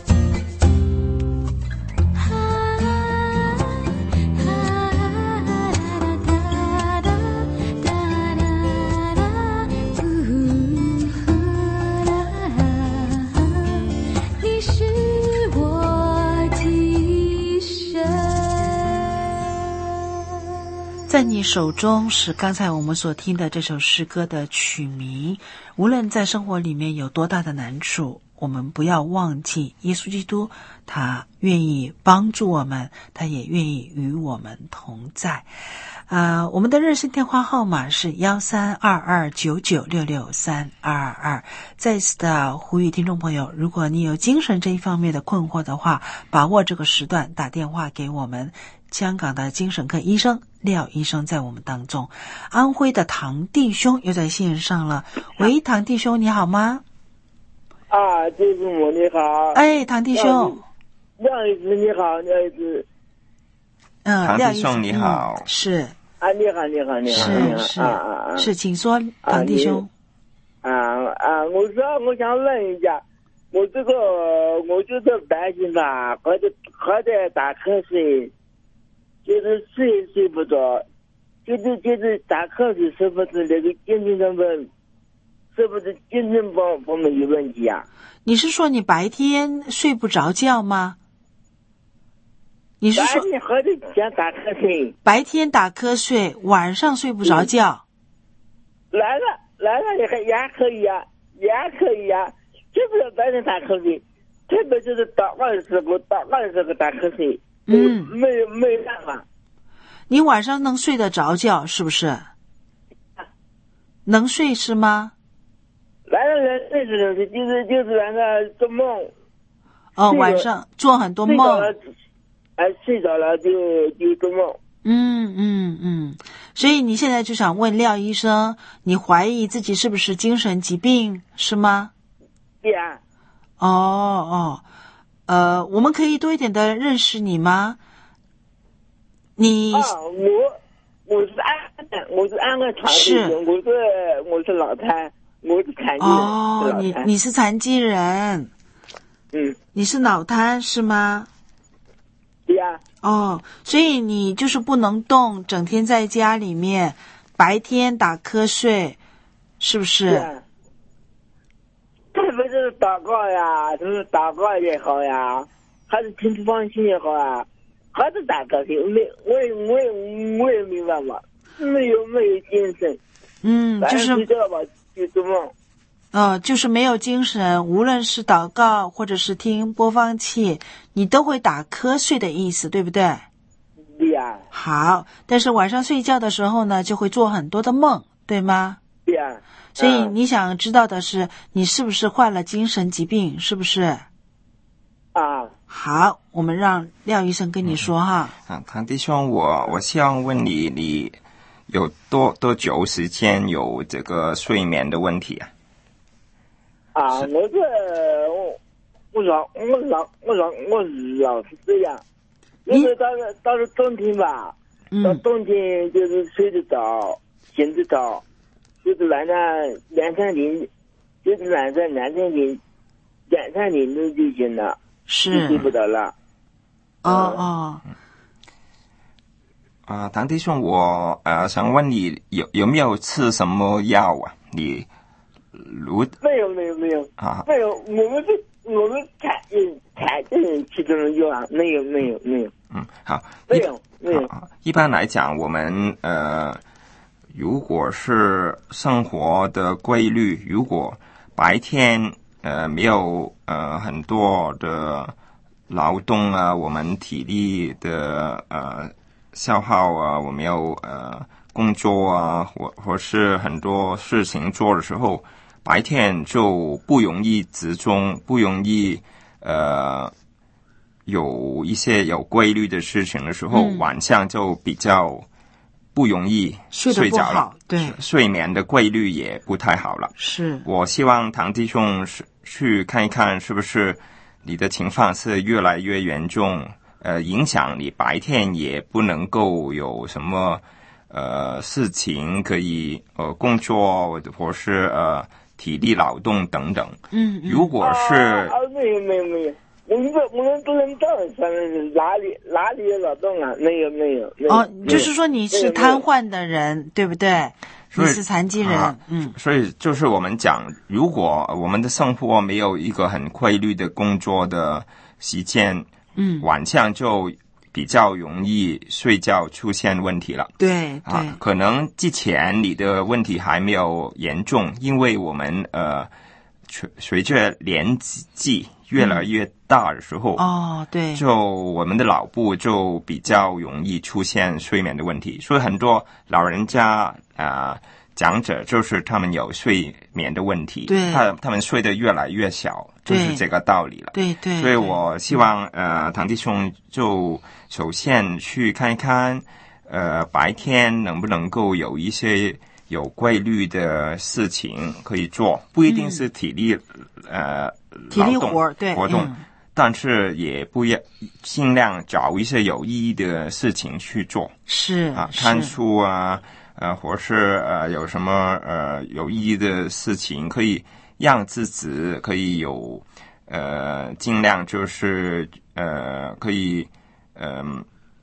Speaker 2: 在你手中是刚才我们所听的这首诗歌的曲名。无论在生活里面有多大的难处，我们不要忘记耶稣基督，他愿意帮助我们，他也愿意与我们同在。呃，我们的热线电话号码是一三二二九九六六三二二。再次的呼吁听众朋友，如果你有精神这一方面的困惑的话，把握这个时段打电话给我们。香港的精神科医生廖医生在我们当中。安徽的唐弟兄又在线上了。喂，唐弟兄你好吗？
Speaker 11: 啊，弟兄我你好。
Speaker 2: 哎，唐弟兄。
Speaker 11: 廖医师你好，廖医师。
Speaker 2: 嗯，
Speaker 4: 唐弟兄你好。
Speaker 2: 嗯、是。
Speaker 11: 啊，你好，你好，你好，
Speaker 2: 是是
Speaker 11: 啊啊啊，
Speaker 2: 是，请说，唐弟兄。
Speaker 11: 啊啊，我说我想问一下，我这个我就是担心吧，喝的喝的大瞌睡。就是睡也睡不着， 就是就是打瞌睡，是不是那个精神上面，是不是精神方方面有问题啊？
Speaker 2: 你是说你白天睡不着觉吗？你是说
Speaker 11: 白天好像想打瞌睡，
Speaker 2: 白天打瞌睡，晚上睡不着觉？
Speaker 11: 来了来了也还也还可以啊，也还可以啊，就是白天打瞌睡，特别就是祷告的时候，祷告的时候打瞌睡，
Speaker 2: 嗯，
Speaker 11: 没有没有办法。
Speaker 2: 你晚上能睡得着觉是不是？能睡是吗？
Speaker 11: 晚上能睡是能睡，就是就是晚上做梦。
Speaker 2: 哦，晚上做很多梦。
Speaker 11: 哎，睡着了就就做梦。
Speaker 2: 嗯嗯嗯，所以你现在就想问廖医生，你怀疑自己是不是精神疾病是吗？
Speaker 11: 对啊。
Speaker 2: 哦哦，呃，我们可以多一点的认识你吗？你
Speaker 11: 啊，我我是安的，我是安个传递人，我是我是脑瘫，我是残疾人。
Speaker 2: 哦，你你是残疾人。
Speaker 11: 嗯。
Speaker 2: 你是脑瘫是吗？
Speaker 11: 对呀。
Speaker 2: 哦，所以你就是不能动，整天在家里面，白天打瞌睡，是不是？
Speaker 11: 对啊。特别是祷告呀，就是祷告也好呀，还是听不放心也好啊，还是打瞌睡，没我也我也我也没办法，没有没有精神。
Speaker 2: 嗯，就是
Speaker 11: 睡觉吧，就做梦。
Speaker 2: 呃，就是没有精神，无论是祷告或者是听播放器，你都会打瞌睡的意思，对不对？
Speaker 11: 对呀。
Speaker 2: 好，但是晚上睡觉的时候呢，就会做很多的梦，对吗？
Speaker 11: 对呀。
Speaker 2: 所以你想知道的是，你是不是患了精神疾病，是不是？
Speaker 11: 啊。
Speaker 2: 好，我们让廖医生跟你说哈。
Speaker 4: 啊，唐弟兄，我我希望问你，你有多多久时间有这个睡眠的问题啊？
Speaker 11: 啊，我这我我老我老我老我老是这样，就是到了到了冬天吧，
Speaker 2: 嗯、
Speaker 11: 到冬天就是睡得着，醒得着，就是晚上两三点，就是晚上两三点，两三点钟就醒了，
Speaker 2: 是
Speaker 11: 睡不着了。
Speaker 2: 哦哦。
Speaker 4: 啊、呃，唐弟兄，我呃想问你有有没有吃什么药啊？你如
Speaker 11: 没有没有没有
Speaker 4: 啊，
Speaker 11: 没有，我们是我们残残疾人吃这种药啊，没有没有没有。
Speaker 4: 嗯，好，
Speaker 11: 没有没有。
Speaker 4: 一般来讲，我们呃，如果是生活的规律，如果白天呃没有呃很多的劳动啊，我们体力的呃消耗啊，我们要呃工作啊，或或是很多事情做的时候，白天就不容易集中，不容易呃有一些有规律的事情的时候，嗯、晚上就比较不容易睡着了，
Speaker 2: 对，
Speaker 4: 睡眠的规律也不太好了。
Speaker 2: 是，
Speaker 4: 我希望唐弟兄去看一看，是不是你的情况是越来越严重，呃，影响你白天也不能够有什么呃事情可以呃工作或是呃体力劳动等等。
Speaker 2: 嗯，嗯
Speaker 4: 如果是
Speaker 11: 啊，啊没有没有没有。我们我们不能动，反正哪里哪里有劳动啊？没有没有。没有
Speaker 2: 哦，就是说你是瘫痪的人，对不对？你是残疾人，
Speaker 4: 啊、
Speaker 2: 嗯。
Speaker 4: 所以就是我们讲，如果我们的生活没有一个很规律的工作的时间，
Speaker 2: 嗯，
Speaker 4: 晚上就比较容易睡觉出现问题了。
Speaker 2: 对对、
Speaker 4: 啊，可能之前你的问题还没有严重，因为我们呃随随着年纪越来越大的时候，
Speaker 2: 嗯、哦，对，
Speaker 4: 就我们的脑部就比较容易出现睡眠的问题，所以很多老人家啊、呃、讲者就是他们有睡眠的问题，
Speaker 2: 对，
Speaker 4: 他他们睡得越来越小，就是这个道理了。
Speaker 2: 对 对, 对，
Speaker 4: 所以我希望呃唐弟兄就首先去看一看，呃白天能不能够有一些有规律的事情可以做，不一定是体力、嗯、呃
Speaker 2: 体力活对
Speaker 4: 活动、
Speaker 2: 嗯，
Speaker 4: 但是也不要尽量找一些有意义的事情去做。
Speaker 2: 是
Speaker 4: 啊，看书啊，呃，或是呃有什么呃有意义的事情，可以让自己可以有呃尽量就是呃可以呃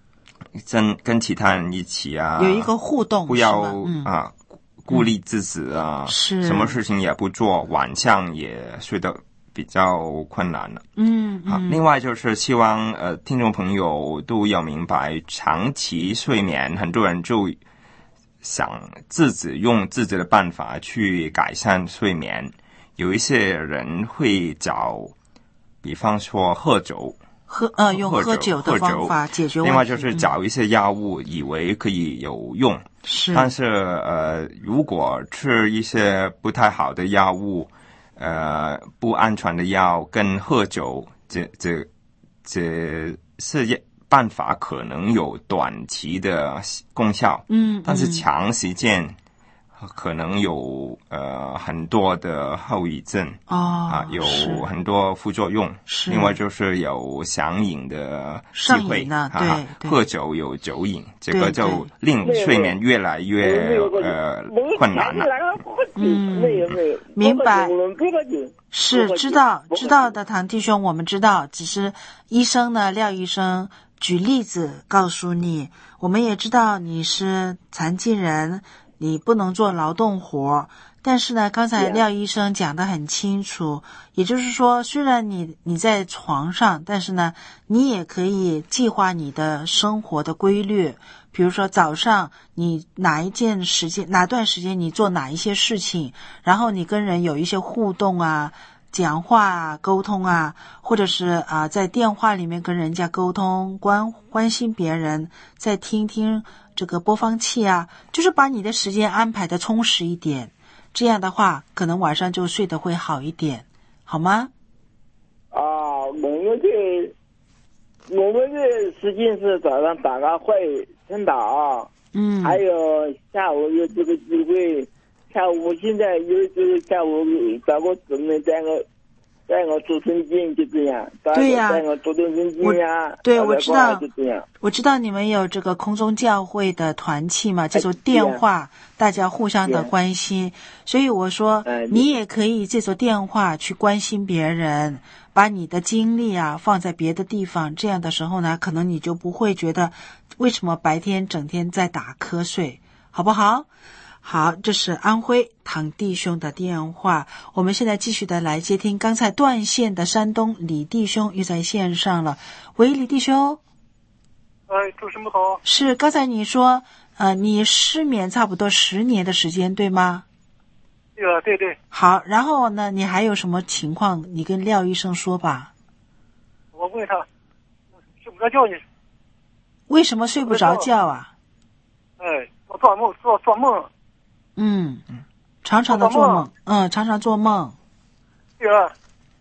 Speaker 4: 跟跟其他人一起啊，
Speaker 2: 有一个互动，
Speaker 4: 不要
Speaker 2: 嗯、
Speaker 4: 啊孤立自己啊，
Speaker 2: 是
Speaker 4: 什么事情也不做，晚上也睡得比较困难了。
Speaker 2: 嗯嗯。
Speaker 4: 啊，另外就是希望呃听众朋友都要明白，长期睡眠，很多人就想自己用自己的办法去改善睡眠。有一些人会找，比方说喝酒。
Speaker 2: 喝呃用喝酒的方法解决问题，
Speaker 4: 另外就是找一些药物，以为可以有用，
Speaker 2: 是。
Speaker 4: 但是呃，如果吃一些不太好的药物，呃，不安全的药，跟喝酒，这这这是办法，可能有短期的功效，
Speaker 2: 嗯，
Speaker 4: 但是长时间。可能有呃很多的后遗症
Speaker 2: 哦，
Speaker 4: 啊，有很多副作用。
Speaker 2: 是，
Speaker 4: 另外就是有上瘾的机会，
Speaker 2: 上瘾啊，
Speaker 4: 啊
Speaker 2: 对，
Speaker 4: 喝酒有酒瘾，这个就令睡眠越来越呃困难了。
Speaker 2: 嗯，明白，是知道知道的，唐弟兄，我们知道，只是医生呢，廖医生举例子告诉你，我们也知道你是残疾人。你不能做劳动活，但是呢，刚才廖医生讲得很清楚，也就是说，虽然你你在床上，但是呢，你也可以计划你的生活的规律。比如说早上你哪一件时间，哪段时间你做哪一些事情，然后你跟人有一些互动啊，讲话啊，沟通啊，或者是啊、呃、在电话里面跟人家沟通，关关心别人，再听听这个播放器啊，就是把你的时间安排的充实一点，这样的话可能晚上就睡得会好一点，好吗？
Speaker 11: 啊，我们这我们这时间是早上打个会晨祷，
Speaker 2: 嗯，
Speaker 11: 还有下午有这个机会，下午现在有这个下午找个姊妹带我带我做晨经，就这样。
Speaker 2: 对呀、啊，
Speaker 11: 带我做做晨经呀。
Speaker 2: 对，我知道，
Speaker 11: 就这样。
Speaker 2: 我知道你们有这个空中教会的团契嘛，这种电话，大家互相的关心，所以我说，你也可以这种电话去关心别人，把你的精力啊放在别的地方，这样的时候呢，可能你就不会觉得为什么白天整天在打瞌睡，好不好？好，这是安徽唐弟兄的电话，我们现在继续的来接听刚才断线的山东李弟兄又在线上了。喂，李弟兄。
Speaker 12: 哎，主持人好。
Speaker 2: 是，刚才你说呃，你失眠差不多十年的时间，对吗？
Speaker 12: 对啊，对对。
Speaker 2: 好，然后呢，你还有什么情况你跟廖医生说吧。
Speaker 12: 我问他睡不着觉呢。
Speaker 2: 为什么睡不着觉啊？
Speaker 12: 哎，我做梦做做梦。
Speaker 2: 嗯，常常的做梦，嗯，常常做梦。
Speaker 12: 对啊。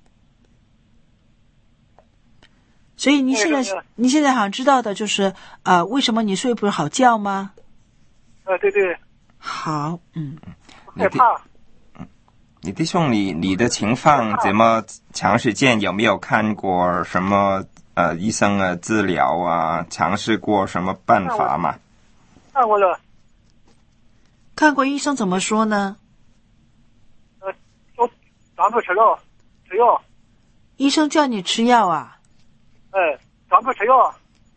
Speaker 2: 所以你现在、哎、你现在想知道的就是呃，为什么你睡不好觉吗？
Speaker 12: 啊、呃，对对。
Speaker 2: 好，嗯。
Speaker 12: 害怕。
Speaker 4: 李弟兄，你你的情况这么长时间，有没有看过什么呃医生啊治疗啊？尝试过什么办法吗？
Speaker 12: 看过了。
Speaker 2: 看过医生怎么说呢？
Speaker 12: 呃，说让他吃药，吃药。
Speaker 2: 医生叫你吃药啊？
Speaker 12: 哎，让他吃药。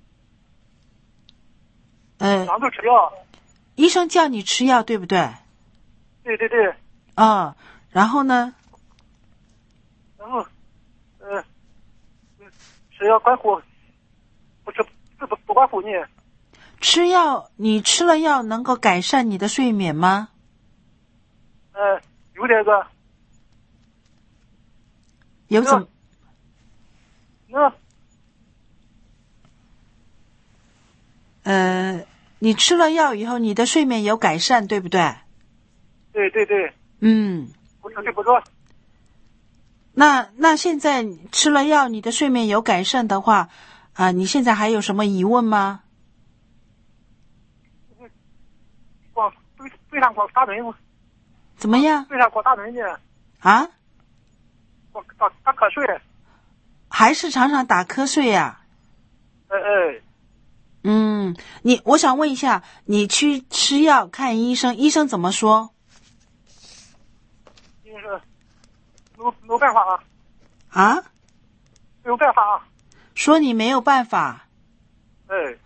Speaker 2: 呃，
Speaker 12: 让他吃药。
Speaker 2: 医生叫你吃药，对不对？
Speaker 12: 对对对。
Speaker 2: 啊、哦，然后呢？
Speaker 12: 然后，呃，吃药关乎，不吃不不不关乎你。
Speaker 2: 吃药，你吃了药能够改善你的睡眠吗？
Speaker 12: 呃，有这个。
Speaker 2: 有怎么？
Speaker 12: 那。
Speaker 2: 呃，你吃了药以后，你的睡眠有改善，对不对？
Speaker 12: 对对对。
Speaker 2: 嗯。
Speaker 12: 不吃睡不着。
Speaker 2: 那那现在吃了药，你的睡眠有改善的话，啊、呃，你现在还有什么疑问吗？
Speaker 12: 光对对上光打盹。
Speaker 2: 怎么样？
Speaker 12: 对上光打盹呢？
Speaker 2: 啊？
Speaker 12: 我打打瞌睡。
Speaker 2: 还是常常打瞌睡呀、
Speaker 12: 啊？哎哎。
Speaker 2: 嗯，你我想问一下，你去吃药看医生，医生怎么说？
Speaker 12: 医生没没有办法啊。
Speaker 2: 啊？
Speaker 12: 没有办法啊。
Speaker 2: 说你没有办法。
Speaker 12: 哎。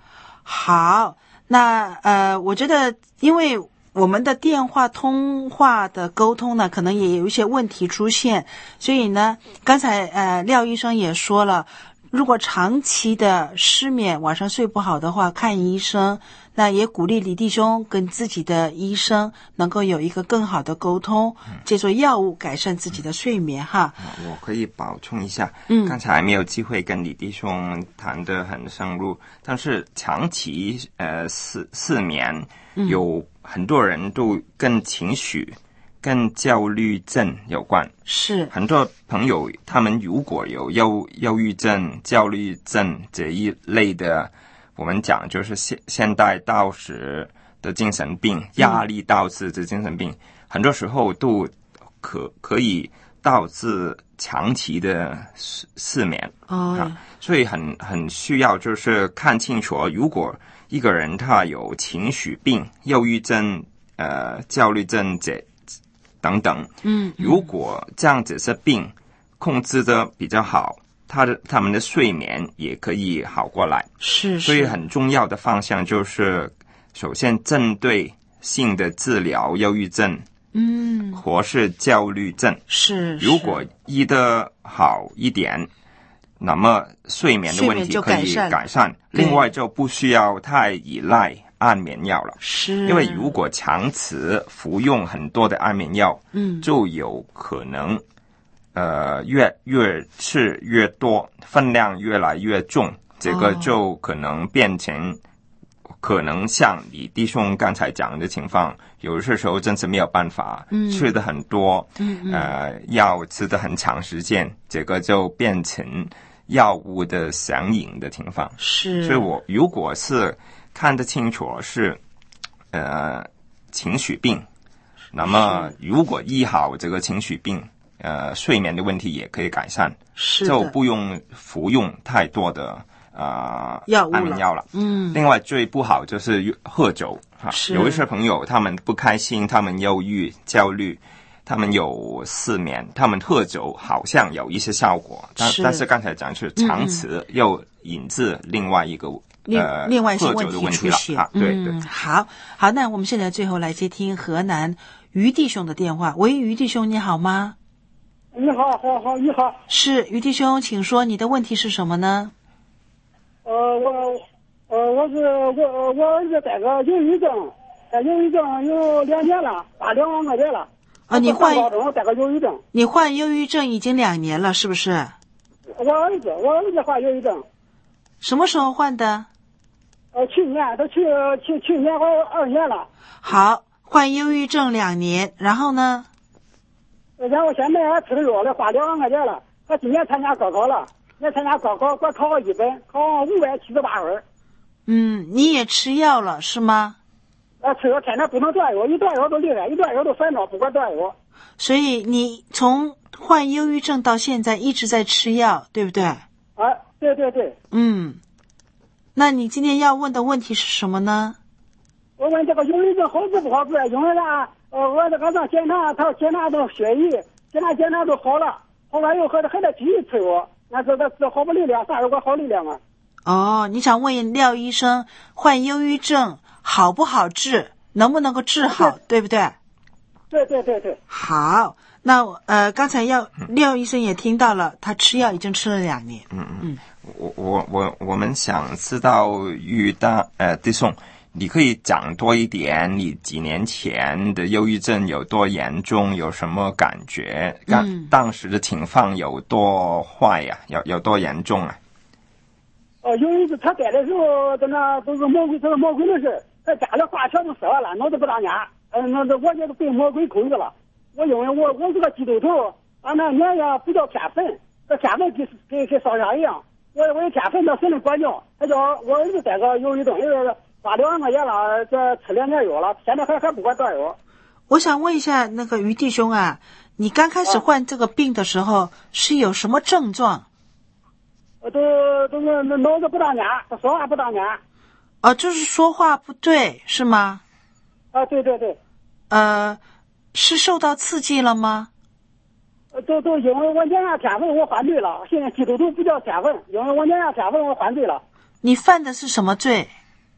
Speaker 2: 好，那呃，我觉得因为我们的电话通话的沟通呢，可能也有一些问题出现，所以呢，刚才呃廖医生也说了，如果长期的失眠，晚上睡不好的话，看医生。那也鼓励李弟兄跟自己的医生能够有一个更好的沟通，借助药物改善自己的睡眠哈。
Speaker 4: 我可以补充一下，
Speaker 2: 嗯，
Speaker 4: 刚才没有机会跟李弟兄谈得很深入，但是长期呃失失眠，有很多人都跟情绪、跟焦虑症有关。
Speaker 2: 是
Speaker 4: 很多朋友他们如果有忧忧郁症、焦虑症这一类的。我们讲就是现现代导致的精神病，压力导致的精神病，嗯、很多时候都可可以导致长期的失失眠。
Speaker 2: 哦、
Speaker 4: 啊，所以很很需要就是看清楚，如果一个人他有情绪病、忧郁症、呃焦虑症这等等，
Speaker 2: 嗯，
Speaker 4: 如果这样子是病控制的比较好。他的他们的睡眠也可以好过来，
Speaker 2: 是，
Speaker 4: 所以很重要的方向就是，首先针对性的治疗忧郁症，
Speaker 2: 嗯，
Speaker 4: 或是焦虑症，
Speaker 2: 是，
Speaker 4: 如果医得好一点，那么睡眠的问题可以改善。另外就不需要太依赖安眠药了，
Speaker 2: 是，
Speaker 4: 因为如果长期服用很多的安眠药，
Speaker 2: 嗯，
Speaker 4: 就有可能。呃，越越吃越多，分量越来越重，这个就可能变成，哦、可能像李弟兄刚才讲的情况，有些时候真是没有办法，
Speaker 2: 嗯、
Speaker 4: 吃的很多，
Speaker 2: 嗯嗯
Speaker 4: 呃，药吃的很长时间，这个就变成药物的上瘾的情况。
Speaker 2: 是，
Speaker 4: 所以我如果是看得清楚是，呃，情绪病，那么如果医好这个情绪病。呃，睡眠的问题也可以改善，
Speaker 2: 是
Speaker 4: 就不用服用太多的呃
Speaker 2: 药物
Speaker 4: 安眠药了。
Speaker 2: 嗯，
Speaker 4: 另外最不好就是喝酒啊，有一些朋友他们不开心，他们忧郁、焦虑，他们有失眠，他们喝酒好像有一些效果，但但是刚才讲是长期又引致另外一个。
Speaker 2: 另
Speaker 4: 呃，
Speaker 2: 另外一些问
Speaker 4: 题
Speaker 2: 出现
Speaker 4: 啊，对对、
Speaker 2: 嗯，好好，那我们现在最后来接听河南于弟兄的电话。喂，于弟兄，你好吗？
Speaker 12: 你好，好好，你好。
Speaker 2: 是于弟兄，请说，你的问题是什么呢？
Speaker 12: 呃，我，呃，我是我我儿子得个忧郁症，得忧郁症有两年了，打两万块钱了。
Speaker 2: 啊，你患
Speaker 12: 得个忧郁症。
Speaker 2: 你患忧郁症已经两年了，是不是？
Speaker 12: 我儿子，我儿子患忧郁症。
Speaker 2: 什么时候患的？
Speaker 12: 呃，去年，都去去去年快二年了。
Speaker 2: 好，患忧郁症两年，然后呢？
Speaker 12: 然后现在还吃的药了，花两万块钱了。他今年参加高考了，今年参加高考，快考个一本，考五百七十八分。
Speaker 2: 嗯，你也吃药了是吗？
Speaker 12: 啊，吃药天天不能断药，一断药都厉害，一断药都烦恼，不管断药。
Speaker 2: 所以你从患忧郁症到现在一直在吃药，对不对？
Speaker 12: 啊，对对对。
Speaker 2: 嗯，那你今天要问的问题是什么呢？
Speaker 12: 我问这个忧郁症好治不好治？因为啥？呃，我这个上检查，他检查都血液，检查检查都好了，好了以后还得还得继续吃药，那这个治好不了了，啥时候好力量啊？
Speaker 2: 哦，你想问廖医生，患忧郁症好不好治？能不能够治好？对, 对不对？
Speaker 12: 对对对对。
Speaker 2: 好，那呃，刚才要廖医生也听到了，他吃药已经吃了两年。
Speaker 4: 嗯嗯，我我我我们想知道于大呃弟兄。你可以讲多一点，你几年前的忧郁症有多严重，有什么感觉？
Speaker 2: 嗯，
Speaker 4: 当时的情况有多坏呀、啊？有有多严重啊？
Speaker 12: 哦，有一次他在的时候，在那都是魔鬼，这是魔鬼的事。他家里话全都说完了，脑子不当家。嗯，那这我就是被魔鬼控制了。我因为我我是个基督徒，俺那年也不叫天分，这天分跟跟跟烧香一样。我我有天分到神的管教，他叫我儿子得个忧郁症，就是。花两万块钱了，这吃两年药了，现在还还不管断药。
Speaker 2: 我想问一下那个于弟兄啊，你刚开始患这个病的时候、啊、是有什么症状？
Speaker 12: 我都都是脑子不当家，说话不当家。
Speaker 2: 啊，就是说话不对是吗？
Speaker 12: 啊，对对对。
Speaker 2: 呃，是受到刺激了吗？
Speaker 12: 都都因为我年下天分我犯罪了，现在基督徒不叫天分，因为我年下天分我犯罪了。
Speaker 2: 你犯的是什么罪？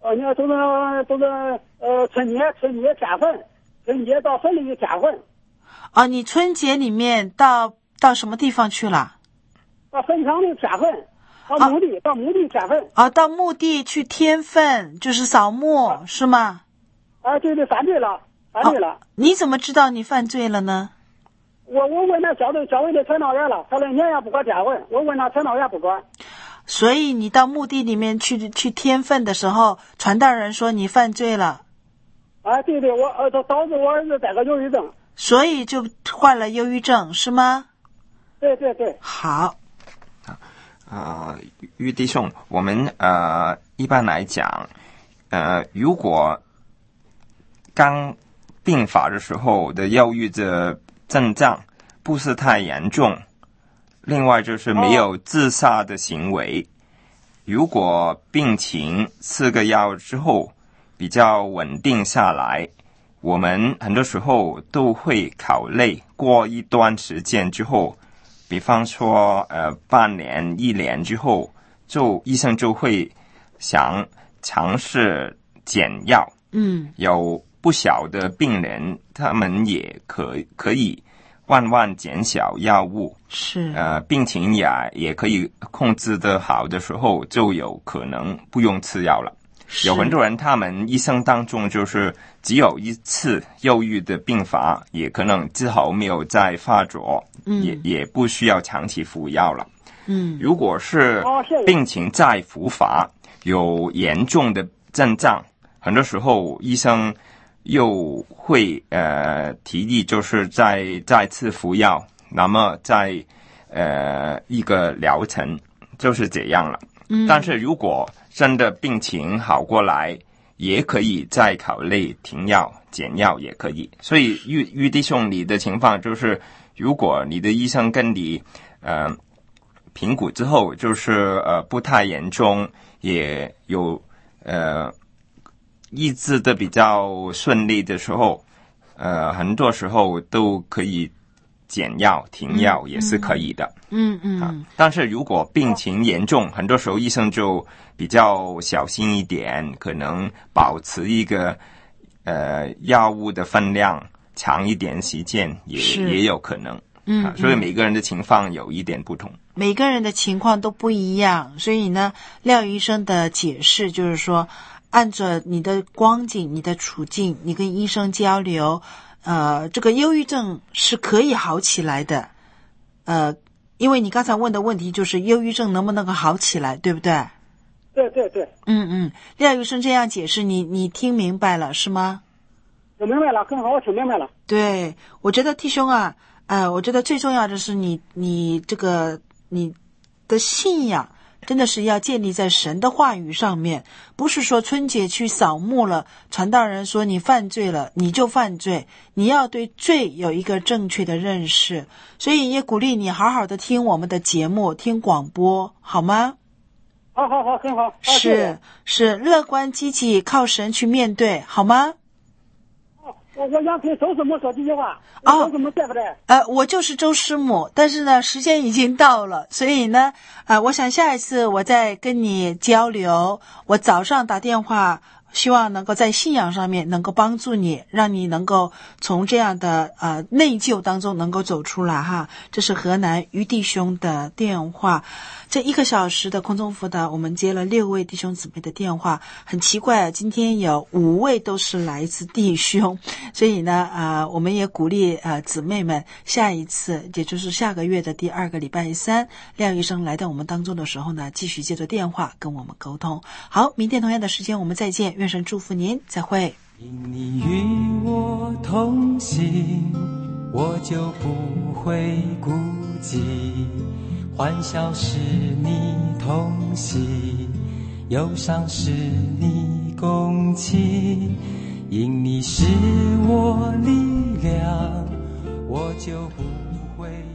Speaker 12: 呃，你看都是都是呃春节春节加坟，春节到坟里就加坟。
Speaker 2: 啊，你春节里面到到什么地方去了？
Speaker 12: 到坟场里加坟，到墓地、啊、到墓地加坟。
Speaker 2: 啊，到墓地去添粪，就是扫墓、啊、是吗？
Speaker 12: 啊，对对，犯罪了，犯罪了、啊。
Speaker 2: 你怎么知道你犯罪了呢？
Speaker 12: 我我问那教队教会的传道员了，他说年也不管加坟，我问他传道员不管。
Speaker 2: 所以你到墓地里面去去添粪的时候，传道人说你犯罪了。
Speaker 12: 啊，对对，我呃导致我儿子得个忧郁症。
Speaker 2: 所以就患了忧郁症是吗？
Speaker 12: 对对对。
Speaker 2: 好。
Speaker 4: 呃，于弟兄，我们呃一般来讲，呃，如果刚病发的时候的忧郁的症状不是太严重，另外就是没有自杀的行为，哦、如果病情吃个药之后比较稳定下来，我们很多时候都会考虑过一段时间之后。比方说，呃，半年、一年之后，就医生就会想尝试减药。
Speaker 2: 嗯，
Speaker 4: 有不少的病人，他们也可可以慢慢减小药物。
Speaker 2: 是，
Speaker 4: 呃，病情也也可以控制得好的时候，就有可能不用吃药了。有很多人，他们一生当中就是只有一次忧郁的病发，也可能之后没有再发作，
Speaker 2: 嗯、
Speaker 4: 也也不需要长期服药了。
Speaker 2: 嗯，
Speaker 4: 如果是病情再复发，有严重的症状，很多时候医生又会呃提议，就是再再次服药，那么在呃一个疗程就是这样了。
Speaker 2: 嗯，
Speaker 4: 但是如果真的病情好过来，也可以再考虑停药、减药也可以。所以于于弟兄，你的情况就是，如果你的医生跟你呃评估之后，就是呃不太严重，也有呃医治的比较顺利的时候，呃很多时候都可以减药、停药也是可以的。
Speaker 2: 嗯嗯、
Speaker 4: 啊。但是如果病情严重，很多时候医生就比较小心一点，可能保持一个呃药物的分量长一点时间也也有可能。
Speaker 2: 嗯、
Speaker 4: 啊，所以每个人的情况有一点不同。
Speaker 2: 每个人的情况都不一样，所以呢，廖医生的解释就是说，按照你的光景、你的处境，你跟医生交流，呃，这个忧郁症是可以好起来的，呃，因为你刚才问的问题就是忧郁症能不能够好起来，对不对？
Speaker 12: 对对对。
Speaker 2: 嗯嗯，廖医生这样解释，你你听明白了是吗？
Speaker 12: 我明白了，很好，我听明白了。
Speaker 2: 对，我觉得弟兄啊，呃，我觉得最重要的是你你这个你的信仰。真的是要建立在神的话语上面，不是说春节去扫墓了，传道人说你犯罪了，你就犯罪，你要对罪有一个正确的认识，所以也鼓励你好好的听我们的节目，听广播，好吗？
Speaker 12: 好好好，很好。
Speaker 2: 是是，乐观积极，靠神去面对，好吗？
Speaker 12: 我我想听周师母说几句话。哦，周师母在不在？
Speaker 2: 呃，我就是周师母，但是呢，时间已经到了，所以呢，呃，我想下一次我再跟你交流。我早上打电话，希望能够在信仰上面能够帮助你，让你能够从这样的呃内疚当中能够走出来哈。这是河南于弟兄的电话。这一个小时的空中辅导，我们接了六位弟兄姊妹的电话，很奇怪，今天有五位都是来自弟兄，所以呢，呃，我们也鼓励呃姊妹们，下一次，也就是下个月的第二个礼拜三，廖医生来到我们当中的时候呢，继续接着电话跟我们沟通。好，明天同样的时间我们再见，愿神祝福您，再会。
Speaker 13: 因你与我同行，我就不会孤寂。欢笑是你同喜，忧伤是你共情，因你是我力量，我就不会